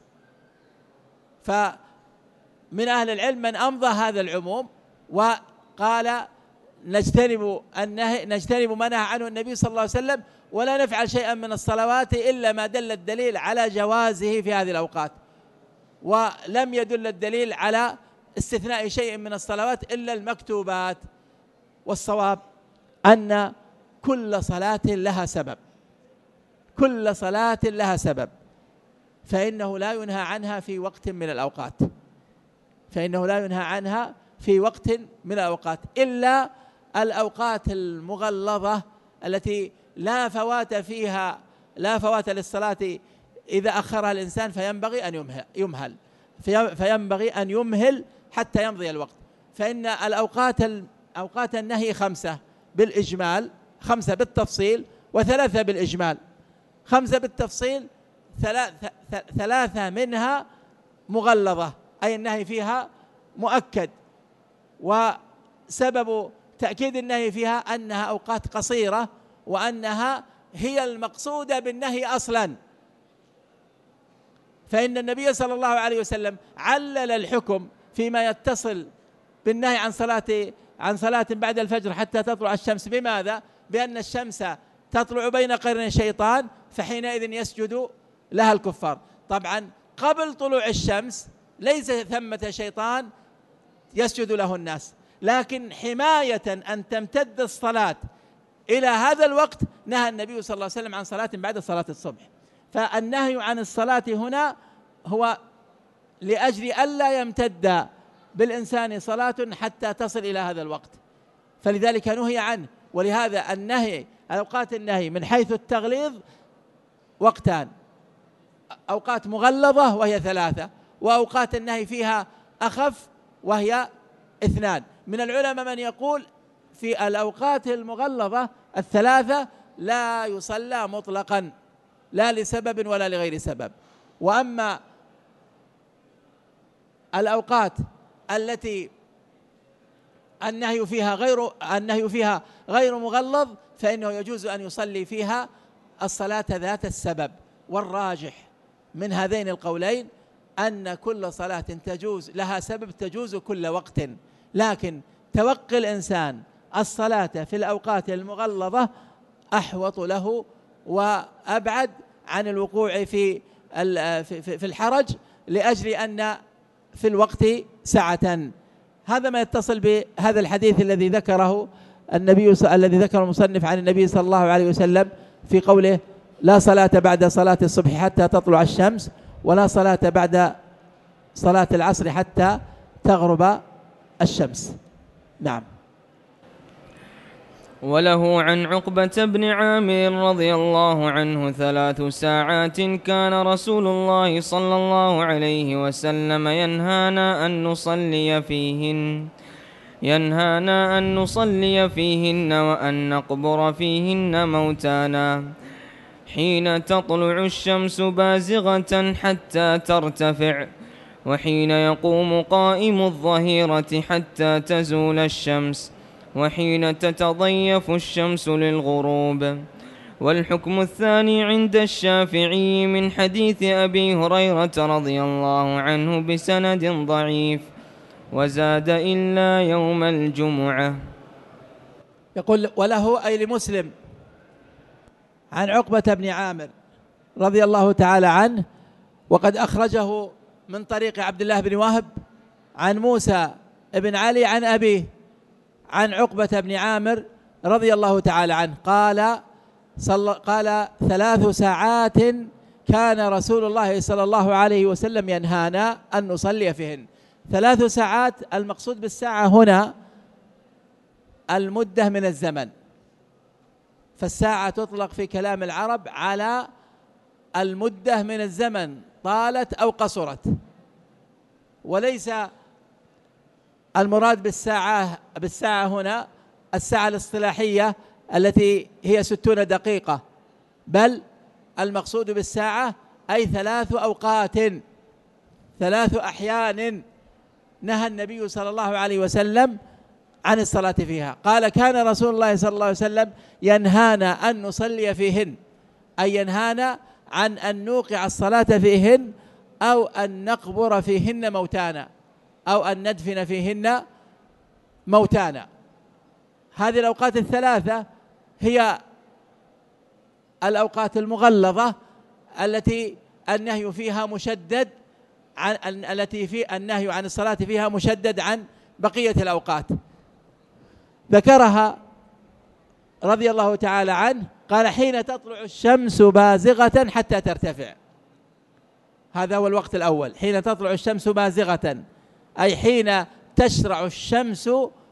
فمن أهل العلم من أمضى هذا العموم وقال نجتنب النهي نجتنب ما نهى عنه النبي صلى الله عليه وسلم ولا نفعل شيئا من الصلوات إلا ما دل الدليل على جوازه في هذه الأوقات، ولم يدل الدليل على استثناء شيء من الصلوات إلا المكتوبات. والصواب أن كل صلاة لها سبب كل صلاة لها سبب فإنه لا ينهى عنها في وقت من الأوقات فإنه لا ينهى عنها في وقت من الأوقات إلا الأوقات المغلظة التي لا فوات فيها لا فوات للصلاة إذا أخرها الإنسان فينبغي أن يمهل فينبغي أن يمهل حتى يمضي الوقت. فإن الأوقات أوقات النهي خمسة بالإجمال، خمسة بالتفصيل، وثلاثة بالإجمال، خمسة بالتفصيل، ثلاثة منها مغلظة أي النهي فيها مؤكد، وسبب تأكيد النهي فيها أنها أوقات قصيرة وأنها هي المقصودة بالنهي أصلا. فإن النبي صلى الله عليه وسلم علل الحكم فيما يتصل بالنهي عن صلاة عن صلاة بعد الفجر حتى تطلع الشمس بماذا؟ بأن الشمس تطلع بين قرني الشيطان فحينئذ يسجد لها الكفار. طبعا قبل طلوع الشمس ليس ثمة شيطان يسجد له الناس، لكن حماية أن تمتد الصلاة إلى هذا الوقت نهى النبي صلى الله عليه وسلم عن صلاة بعد صلاة الصبح. فالنهي عن الصلاة هنا هو لأجل ألا يمتد بالإنسان صلاة حتى تصل إلى هذا الوقت، فلذلك نهي عنه. ولهذا النهي أوقات النهي من حيث التغليظ وقتان: أوقات مغلظة وهي ثلاثة، وأوقات النهي فيها أخف وهي اثنان. من العلماء من يقول في الأوقات المغلظة الثلاثة لا يصلى مطلقا لا لسبب ولا لغير سبب، وأما الأوقات التي النهي فيها غير النهي فيها غير مغلظ فإنه يجوز أن يصلي فيها الصلاة ذات السبب. والراجح من هذين القولين أن كل صلاة تجوز لها سبب تجوز كل وقت، لكن توقي الإنسان الصلاة في الأوقات المغلظة أحوط له وأبعد عن الوقوع في في الحرج، لأجل أن في الوقت سعة. هذا ما يتصل بهذا الحديث الذي ذكره النبي الذي ذكر المصنف عن النبي صلى الله عليه وسلم في قوله: لا صلاة بعد صلاة الصبح حتى تطلع الشمس، ولا صلاة بعد صلاة العصر حتى تغرب الشمس. نعم. وله عن عقبة بن عامر رضي الله عنه ثلاث ساعات كان رسول الله صلى الله عليه وسلم ينهانا أن نصلي فيهن ينهانا أن نصلي فيهن وأن نقبر فيهن موتانا حين تطلع الشمس بازغة حتى ترتفع، وحين يقوم قائم الظهيرة حتى تزول الشمس، وحين تتضيف الشمس للغروب. والحكم الثاني عند الشافعي من حديث أبي هريرة رضي الله عنه بسند ضعيف، وزاد إلا يوم الجمعة. يقول: وله أي لمسلم عن عقبة بن عامر رضي الله تعالى عنه، وقد أخرجه من طريق عبد الله بن وهب عن موسى بن علي عن أبيه عن عقبة بن عامر رضي الله تعالى عنه قال صل قال ثلاث ساعات كان رسول الله صلى الله عليه وسلم ينهانا أن نصلي فيهن. ثلاث ساعات المقصود بالساعة هنا المدة من الزمن، فالساعة تطلق في كلام العرب على المدة من الزمن طالت أو قصرت، وليس المراد بالساعة بالساعة هنا الساعة الاصطلاحية التي هي ستون دقيقة، بل المقصود بالساعة أي ثلاث أوقات ثلاث أحيان نهى النبي صلى الله عليه وسلم عن الصلاة فيها. قال: كان رسول الله صلى الله عليه وسلم ينهانا أن نصلي فيهن، أي ينهانا عن أن نوقع الصلاة فيهن أو أن نقبر فيهن موتانا أو أن ندفن فيهن موتانا. هذه الأوقات الثلاثة هي الأوقات المغلظة التي النهي فيها مشدد عن التي في النهي عن الصلاة فيها مشدد عن بقية الأوقات. ذكرها رضي الله تعالى عنه قال: حين تطلع الشمس بازغة حتى ترتفع. هذا هو الوقت الأول، حين تطلع الشمس بازغة أي حين تشرع الشمس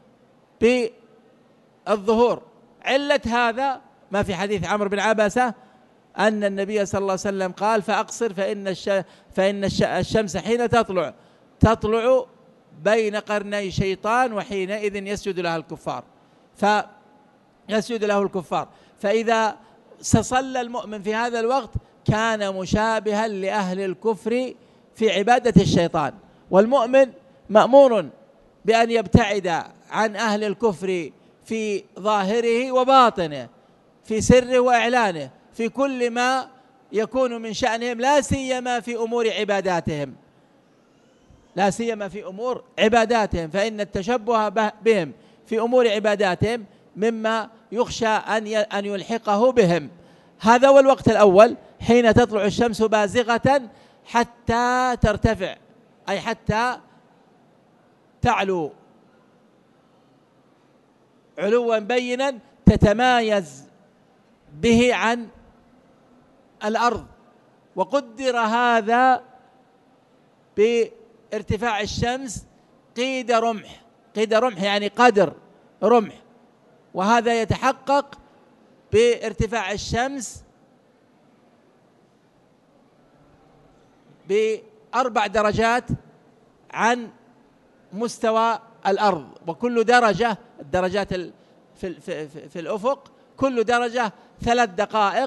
بالظهور. علة هذا ما في حديث عمرو بن عبسة أن النبي صلى الله عليه وسلم قال: فأقصر فإن الش... فإن الش... الشمس حين تطلع تطلع بين قرني شيطان وحينئذ يسجد لها الكفار فيسجد له الكفار. فإذا صلى المؤمن في هذا الوقت كان مشابها لأهل الكفر في عبادة الشيطان. والمؤمن مأمور بأن يبتعد عن أهل الكفر في ظاهره وباطنه، في سره وإعلانه، في كل ما يكون من شأنهم، لا سيما في أمور عباداتهم، لا سيما في أمور عباداتهم، فإن التشبه بهم في أمور عباداتهم مما يخشى أن أن يلحقه بهم. هذا هو الوقت الأول حين تطلع الشمس بازغة حتى ترتفع، أي حتى تعلو علوا بينا تتمايز به عن الأرض. وقدر هذا بارتفاع الشمس قيد رمح، قيد رمح يعني قدر رمح، وهذا يتحقق بارتفاع الشمس بأربع درجات عن مستوى الأرض، وكل درجة الدرجات في, في, في الأفق كل درجة ثلاث دقائق،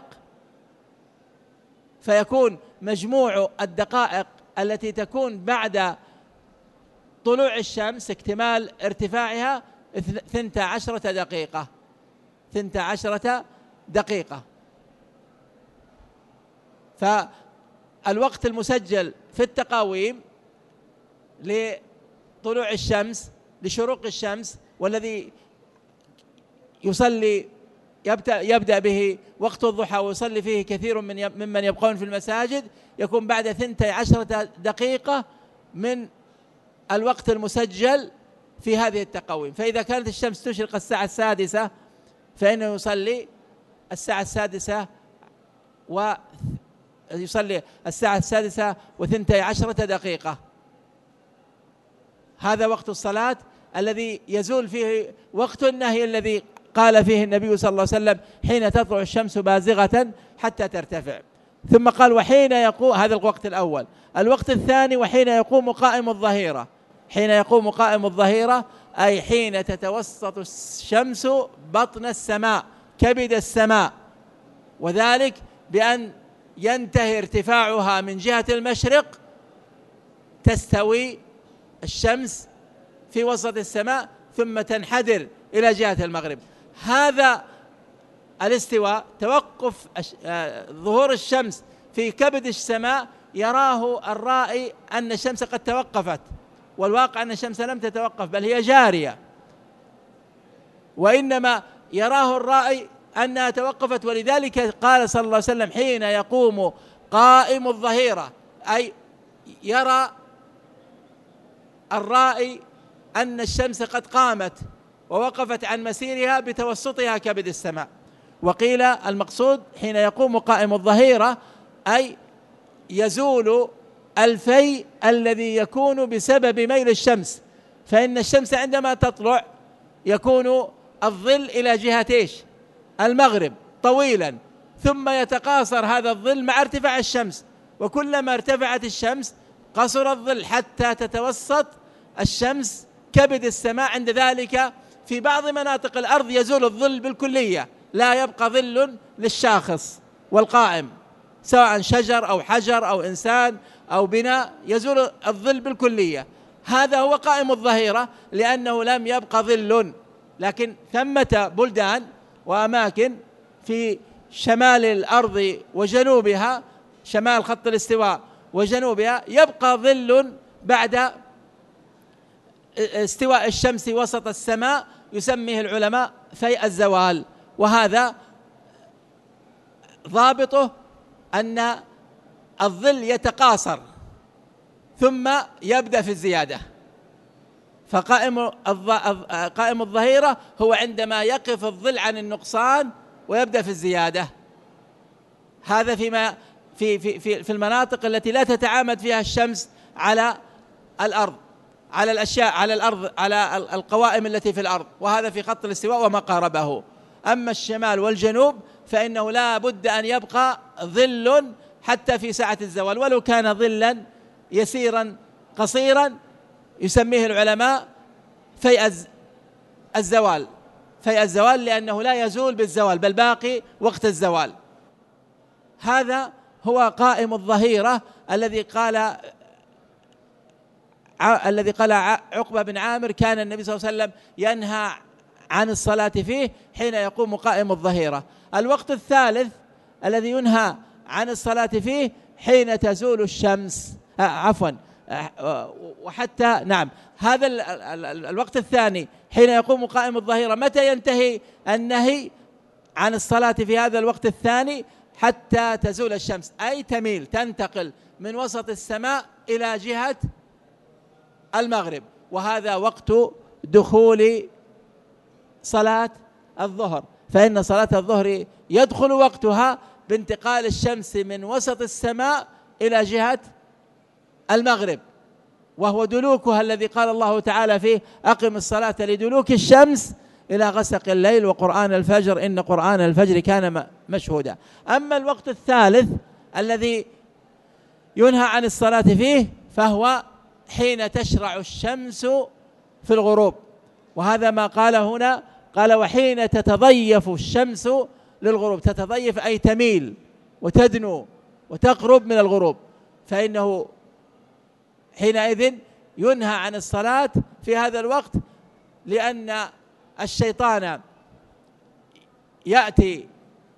فيكون مجموع الدقائق التي تكون بعد طلوع الشمس اكتمال ارتفاعها ثنتا عشرة دقيقة، ثنتا عشرة دقيقة. فالوقت المسجل في التقاويم لطلوع الشمس لشروق الشمس، والذي يصلي يبدأ, يبدأ به وقت الضحى ويصلي فيه كثير من ممن يبقون في المساجد، يكون بعد ثنتي عشرة دقيقة من الوقت المسجل في هذه التقاويم. فإذا كانت الشمس تشرق الساعة السادسة فإنه يصلي الساعة السادسة ويصلي الساعة السادسة وثنتي عشرة دقيقة. هذا وقت الصلاة الذي يزول فيه وقت النهي الذي قال فيه النبي صلى الله عليه وسلم حين تطلع الشمس بازغة حتى ترتفع. ثم قال وحين يقوم، هذا الوقت الأول. الوقت الثاني وحين يقوم قائم الظهيرة. حين يقوم قائم الظهيرة أي حين تتوسط الشمس بطن السماء، كبد السماء، وذلك بأن ينتهي ارتفاعها من جهة المشرق، تستوي الشمس في وسط السماء ثم تنحدر إلى جهة المغرب. هذا الاستواء، توقف ظهور الشمس في كبد السماء، يراه الرائي أن الشمس قد توقفت، والواقع أن الشمس لم تتوقف بل هي جارية، وإنما يراه الرائي أنها توقفت. ولذلك قال صلى الله عليه وسلم حين يقوم قائم الظهيرة، أي يرى الرائي أن الشمس قد قامت ووقفت عن مسيرها بتوسطها كبد السماء. وقيل المقصود حين يقوم قائم الظهيرة أي يزول الفيء الذي يكون بسبب ميل الشمس، فإن الشمس عندما تطلع يكون الظل إلى جهة إيش؟ المغرب طويلا، ثم يتقاصر هذا الظل مع ارتفاع الشمس، وكلما ارتفعت الشمس قصر الظل حتى تتوسط الشمس كبد السماء. عند ذلك في بعض مناطق الأرض يزول الظل بالكلية، لا يبقى ظل للشاخص والقائم، سواء شجر أو حجر أو إنسان أو بناء، يزول الظل بالكلية. هذا هو قائم الظهيرة، لأنه لم يبقى ظل. لكن ثمة بلدان وأماكن في شمال الأرض وجنوبها، شمال خط الاستواء وجنوبها، يبقى ظل بعد استواء الشمس وسط السماء، يسميه العلماء فيء الزوال. وهذا ضابطه أن الظل يتقاصر ثم يبدأ في الزيادة. فقائم قائم الظهيرة هو عندما يقف الظل عن النقصان ويبدأ في الزيادة. هذا فيما في في في في المناطق التي لا تتعامد فيها الشمس على الأرض، على الأشياء على الأرض، على القوائم التي في الأرض، وهذا في خط الاستواء وما قاربه. أما الشمال والجنوب فإنه لا بد أن يبقى ظل حتى في ساعة الزوال، ولو كان ظلا يسيرا قصيرا، يسميه العلماء فيء الزوال، فيء الزوال، لأنه لا يزول بالزوال بل باقي وقت الزوال. هذا هو قائم الظهيرة الذي قال الذي قال عقبة بن عامر كان النبي صلى الله عليه وسلم ينهى عن الصلاة فيه حين يقوم قائم الظهيرة. الوقت الثالث الذي ينهى عن الصلاة فيه حين تزول الشمس، آه عفوا آه وحتى نعم هذا ال ال ال الوقت الثاني حين يقوم قائم الظهيرة. متى ينتهي النهي عن الصلاة في هذا الوقت الثاني؟ حتى تزول الشمس، أي تميل تنتقل من وسط السماء إلى جهة المغرب، وهذا وقت دخول صلاة الظهر، فإن صلاة الظهر يدخل وقتها بانتقال الشمس من وسط السماء إلى جهة المغرب، وهو دلوكها الذي قال الله تعالى فيه أقم الصلاة لدلوك الشمس إلى غسق الليل وقرآن الفجر إن قرآن الفجر كان مشهودا. أما الوقت الثالث الذي ينهى عن الصلاة فيه فهو حين تشرع الشمس في الغروب، وهذا ما قال هنا، قال وحين تتضيف الشمس للغروب. تتضيف أي تميل وتدنو وتقرب من الغروب، فإنه حينئذ ينهى عن الصلاة في هذا الوقت، لأن الشيطان يأتي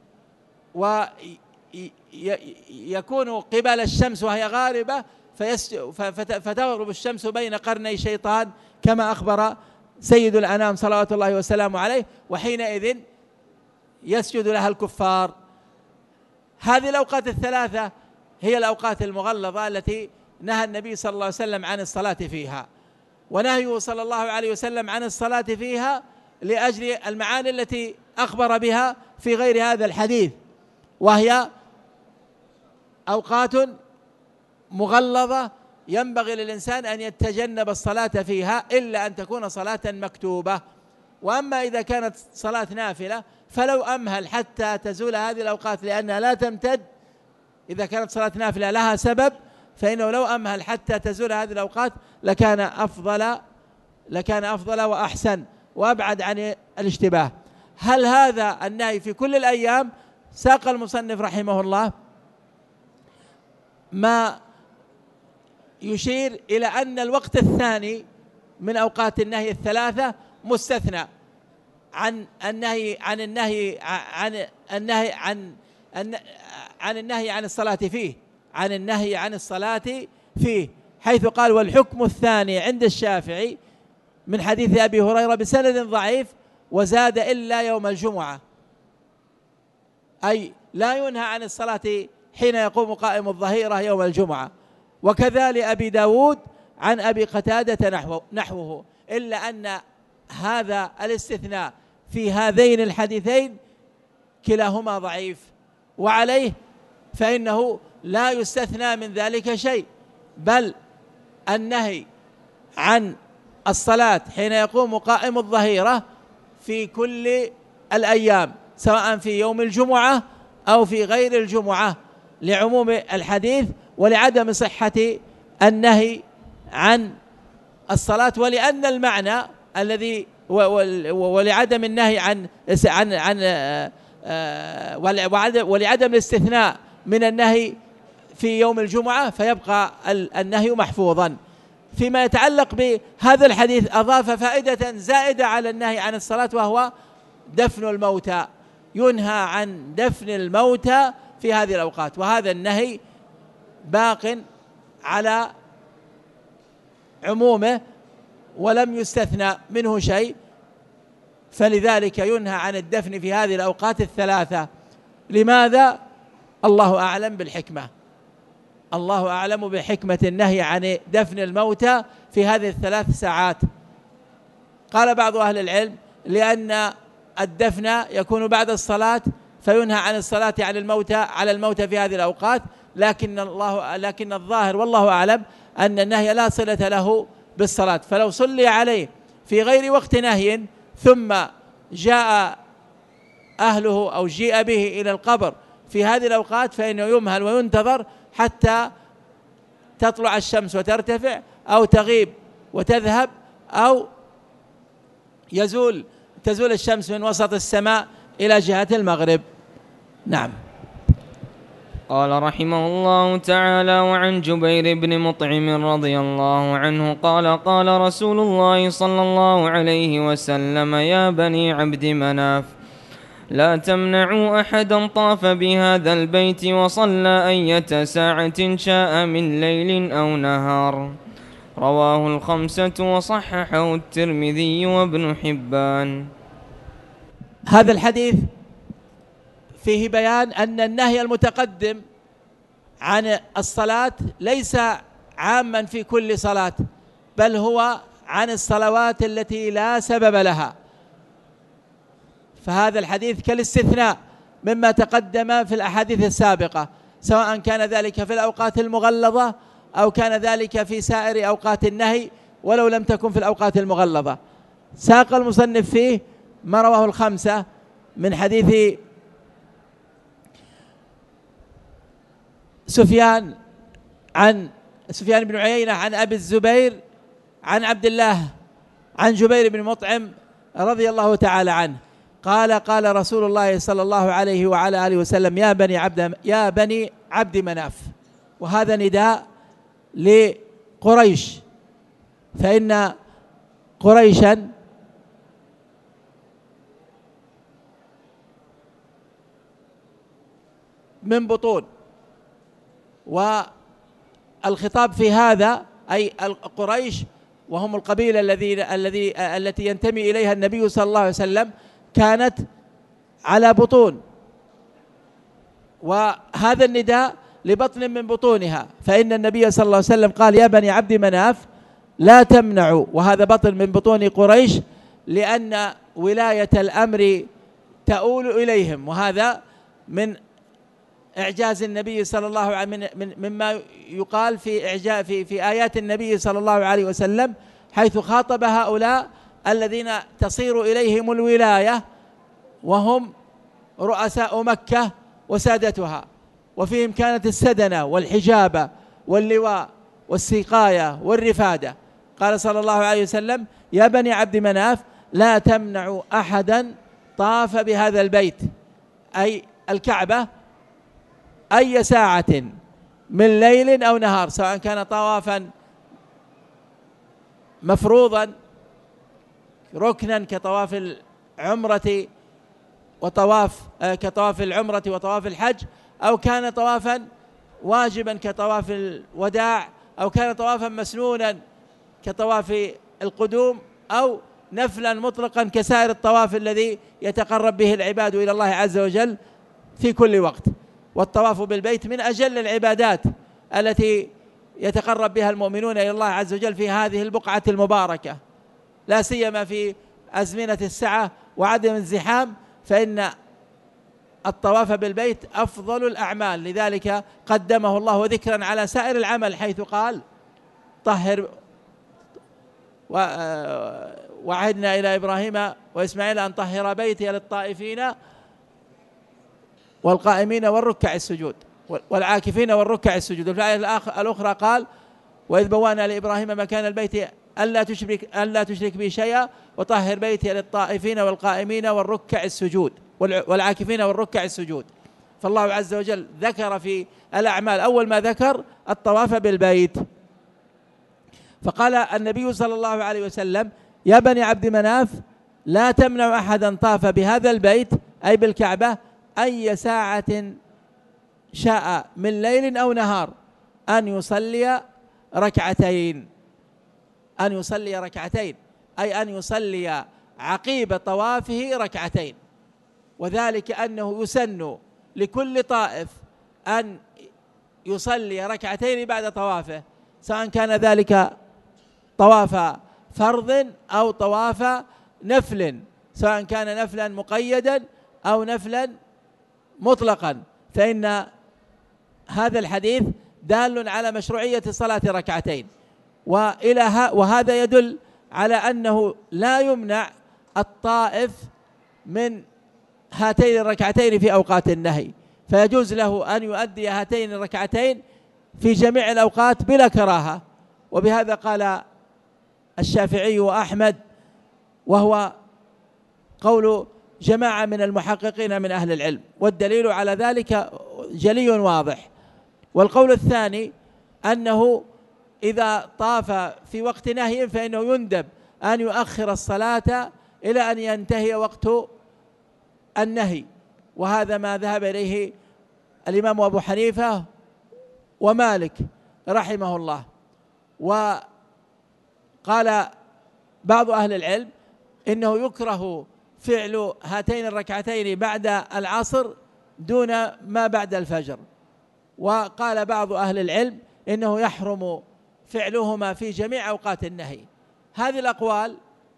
ويكون قبل الشمس وهي غاربة فتغرب الشمس بين قرني شيطان كما أخبر سيد الأنام صلوات الله وسلامه عليه، وحينئذ يسجد لها الكفار. هذه الأوقات الثلاثة هي الأوقات المغلظة التي نهى النبي صلى الله عليه وسلم عن الصلاة فيها، ونهيه صلى الله عليه وسلم عن الصلاة فيها لأجل المعاني التي أخبر بها في غير هذا الحديث، وهي أوقات مغلظة ينبغي للإنسان أن يتجنب الصلاة فيها إلا أن تكون صلاة مكتوبة. وأما إذا كانت صلاة نافلة فلو أمهل حتى تزول هذه الأوقات لأنها لا تمتد، إذا كانت صلاة نافلة لها سبب فإنه لو أمهل حتى تزول هذه الأوقات لكان أفضل لكان أفضل وأحسن وأبعد عن الاشتباه. هل هذا النهي في كل الأيام؟ ساق المصنف رحمه الله ما يشير إلى أن الوقت الثاني من أوقات النهي الثلاثة مستثنى عن النهي عن النهي عن النهي عن عن النهي عن الصلاة فيه عن النهي عن الصلاة فيه حيث قال والحكم الثاني عند الشافعي من حديث أبي هريرة بسند ضعيف وزاد إلا يوم الجمعة، أي لا ينهى عن الصلاة حين يقوم قائم الظهيرة يوم الجمعة. وكذلك أبي داود عن أبي قتادة نحوه, نحوه إلا أن هذا الاستثناء في هذين الحديثين كلاهما ضعيف، وعليه فإنه لا يستثنى من ذلك شيء، بل النهي عن الصلاة حين يقوم قائم الظهيرة في كل الأيام سواء في يوم الجمعة أو في غير الجمعة لعموم الحديث ولعدم صحة النهي عن الصلاة، ولأن المعنى الذي ولعدم النهي عن عن عن ولعدم الاستثناء من النهي في يوم الجمعة فيبقى النهي محفوظا. فيما يتعلق بهذا الحديث أضاف فائدة زائدة على النهي عن الصلاة وهو دفن الموتى، ينهى عن دفن الموتى في هذه الأوقات، وهذا النهي باق على عمومه ولم يستثنى منه شيء، فلذلك ينهى عن الدفن في هذه الأوقات الثلاثة. لماذا؟ الله أعلم بالحكمة، الله أعلم بحكمة النهي عن دفن الموتى في هذه الثلاث ساعات. قال بعض أهل العلم لأن الدفن يكون بعد الصلاة فينهى عن الصلاة على الموتى على الموتى في هذه الأوقات، لكن الله لكن الظاهر والله أعلم أن النهي لا صلة له بالصلاة، فلو صلي عليه في غير وقت نهي ثم جاء أهله أو جيء به إلى القبر في هذه الأوقات فإنه يمهل وينتظر حتى تطلع الشمس وترتفع أو تغيب وتذهب أو يزول تزول الشمس من وسط السماء إلى جهة المغرب. نعم. قال رحمه الله تعالى: وعن جبير بن مطعم رضي الله عنه قال: قال رسول الله صلى الله عليه وسلم: يا بني عبد مناف، لا تمنعوا أحدا طاف بهذا البيت وصلى أية ساعة شاء من ليل أو نهار. رواه الخمسة وصححه الترمذي وابن حبان. هذا الحديث فيه بيان أن النهي المتقدم عن الصلاة ليس عاما في كل صلاة، بل هو عن الصلوات التي لا سبب لها، فهذا الحديث كالاستثناء مما تقدم في الأحاديث السابقة، سواء كان ذلك في الأوقات المغلظة أو كان ذلك في سائر أوقات النهي ولو لم تكن في الأوقات المغلظة. ساق المصنف فيه ما رواه الخمسة من حديث سفيان عن سفيان بن عيينة عن أبي الزبير عن عبد الله عن جبير بن مطعم رضي الله تعالى عنه قال: قال رسول الله صلى الله عليه وعلى آله وسلم: يا بني عبد يا بني عبد مناف. وهذا نداء لقريش، فإن قريشا من بطون، والخطاب في هذا أي قريش، وهم القبيلة الذي الذي التي ينتمي إليها النبي صلى الله عليه وسلم، كانت على بطون، وهذا النداء لبطن من بطونها، فإن النبي صلى الله عليه وسلم قال: يا بني عبد مناف لا تمنعوا، وهذا بطن من بطون قريش، لأن ولاية الأمر تؤول إليهم، وهذا من إعجاز النبي صلى الله عليه وسلم، من مما يقال في إعجاز في في آيات النبي صلى الله عليه وسلم، حيث خاطب هؤلاء الذين تصير إليهم الولاية وهم رؤساء مكة وسادتها، وفيهم كانت السدنة والحجابة واللواء والسقاية والرفادة. قال صلى الله عليه وسلم: يا بني عبد مناف لا تمنعوا أحدا طاف بهذا البيت، أي الكعبة، أي ساعة من ليل أو نهار، سواء كان طوافا مفروضا ركنا كطواف العمرة وطواف كطواف العمرة وطواف الحج، أو كان طوافا واجبا كطواف الوداع، أو كان طوافا مسنونا كطواف القدوم، أو نفلا مطلقا كسائر الطواف الذي يتقرب به العباد إلى الله عز وجل في كل وقت. والطواف بالبيت من أجل العبادات التي يتقرب بها المؤمنون إلى الله عز وجل في هذه البقعة المباركة، لا سيما في أزمنة السعة وعدم الزحام، فإن الطواف بالبيت أفضل الأعمال، لذلك قدمه الله ذكرا على سائر العمل، حيث قال: طهر وعهدنا إلى إبراهيم وإسماعيل أن طهر بيتي للطائفين والقائمين والركع السجود والعاكفين والركع السجود. وفي الآية الأخرى قال: وإذ بوأنا لإبراهيم مكان البيت ألا تشرك ألا تشرك بي شيئا وطهر بيتي للطائفين والقائمين والركع السجود والعاكفين والركع السجود. فالله عز وجل ذكر في الأعمال أول ما ذكر الطواف بالبيت، فقال النبي صلى الله عليه وسلم: يا بني عبد مناف لا تمنع أحدا طاف بهذا البيت، أي بالكعبة، أي ساعة شاء من ليل أو نهار، أن يصلي ركعتين أن يصلي ركعتين أي أن يصلي عقيب طوافه ركعتين. وذلك أنه يسن لكل طائف أن يصلي ركعتين بعد طوافه، سواء كان ذلك طواف فرض أو طواف نفل، سواء كان نفلا مقيدا أو نفلا مطلقا، فإن هذا الحديث دال على مشروعية صلاة ركعتين. وإلى وهذا يدل على أنه لا يمنع الطائف من هاتين الركعتين في أوقات النهي، فيجوز له أن يؤدي هاتين الركعتين في جميع الأوقات بلا كراهة. وبهذا قال الشافعي وأحمد، وهو قول جماعة من المحققين من أهل العلم. والدليل على ذلك جلي واضح. والقول الثاني أنه إذا طاف في وقت نهي فإنه يندب أن يؤخر الصلاة إلى أن ينتهي وقت النهي، وهذا ما ذهب إليه الإمام أبو حنيفة ومالك رحمه الله. وقال بعض أهل العلم إنه يكره فعل هاتين الركعتين بعد العصر دون ما بعد الفجر. وقال بعض أهل العلم إنه يحرم فعلهما في جميع أوقات النهي. هذه الأقوال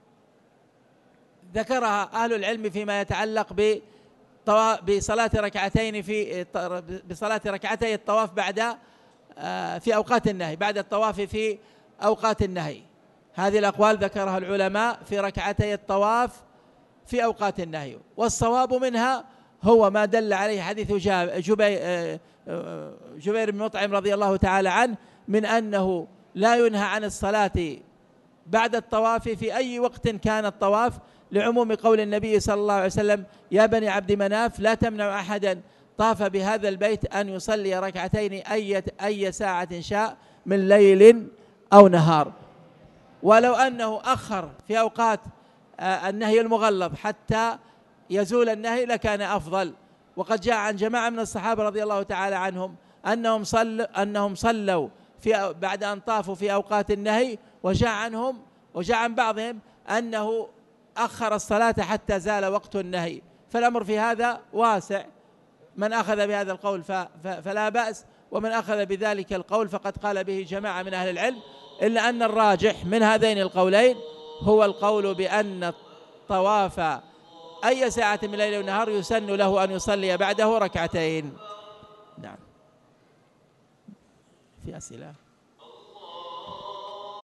ذكرها أهل العلم فيما يتعلق بصلاة ركعتين في بصلاة ركعتي الطواف بعد في أوقات النهي، بعد الطواف في أوقات النهي. هذه الأقوال ذكرها العلماء في ركعتي الطواف في أوقات النهي، والصواب منها هو ما دل عليه حديث جبير بن مطعم رضي الله تعالى عنه من أنه لا ينهى عن الصلاة بعد الطواف في أي وقت كان الطواف، لعموم قول النبي صلى الله عليه وسلم: يا بني عبد مناف لا تمنع أحدا طاف بهذا البيت أن يصلي ركعتين أي أي ساعة شاء من ليل أو نهار. ولو أنه أخر في أوقات النهي المغلظ حتى يزول النهي لكان أفضل. وقد جاء عن جماعة من الصحابة رضي الله تعالى عنهم أنهم صلوا أنهم صلوا في بعد أن طافوا في أوقات النهي، وجاء عنهم وجاء عن بعضهم أنه أخر الصلاة حتى زال وقت النهي. فالأمر في هذا واسع، من أخذ بهذا القول فلا بأس، ومن أخذ بذلك القول فقد قال به جماعة من أهل العلم، إلا أن الراجح من هذين القولين هو القول بأن الطواف أي ساعة من ليل ونهار يسن له أن يصلي بعده ركعتين. نعم. في أسئلة؟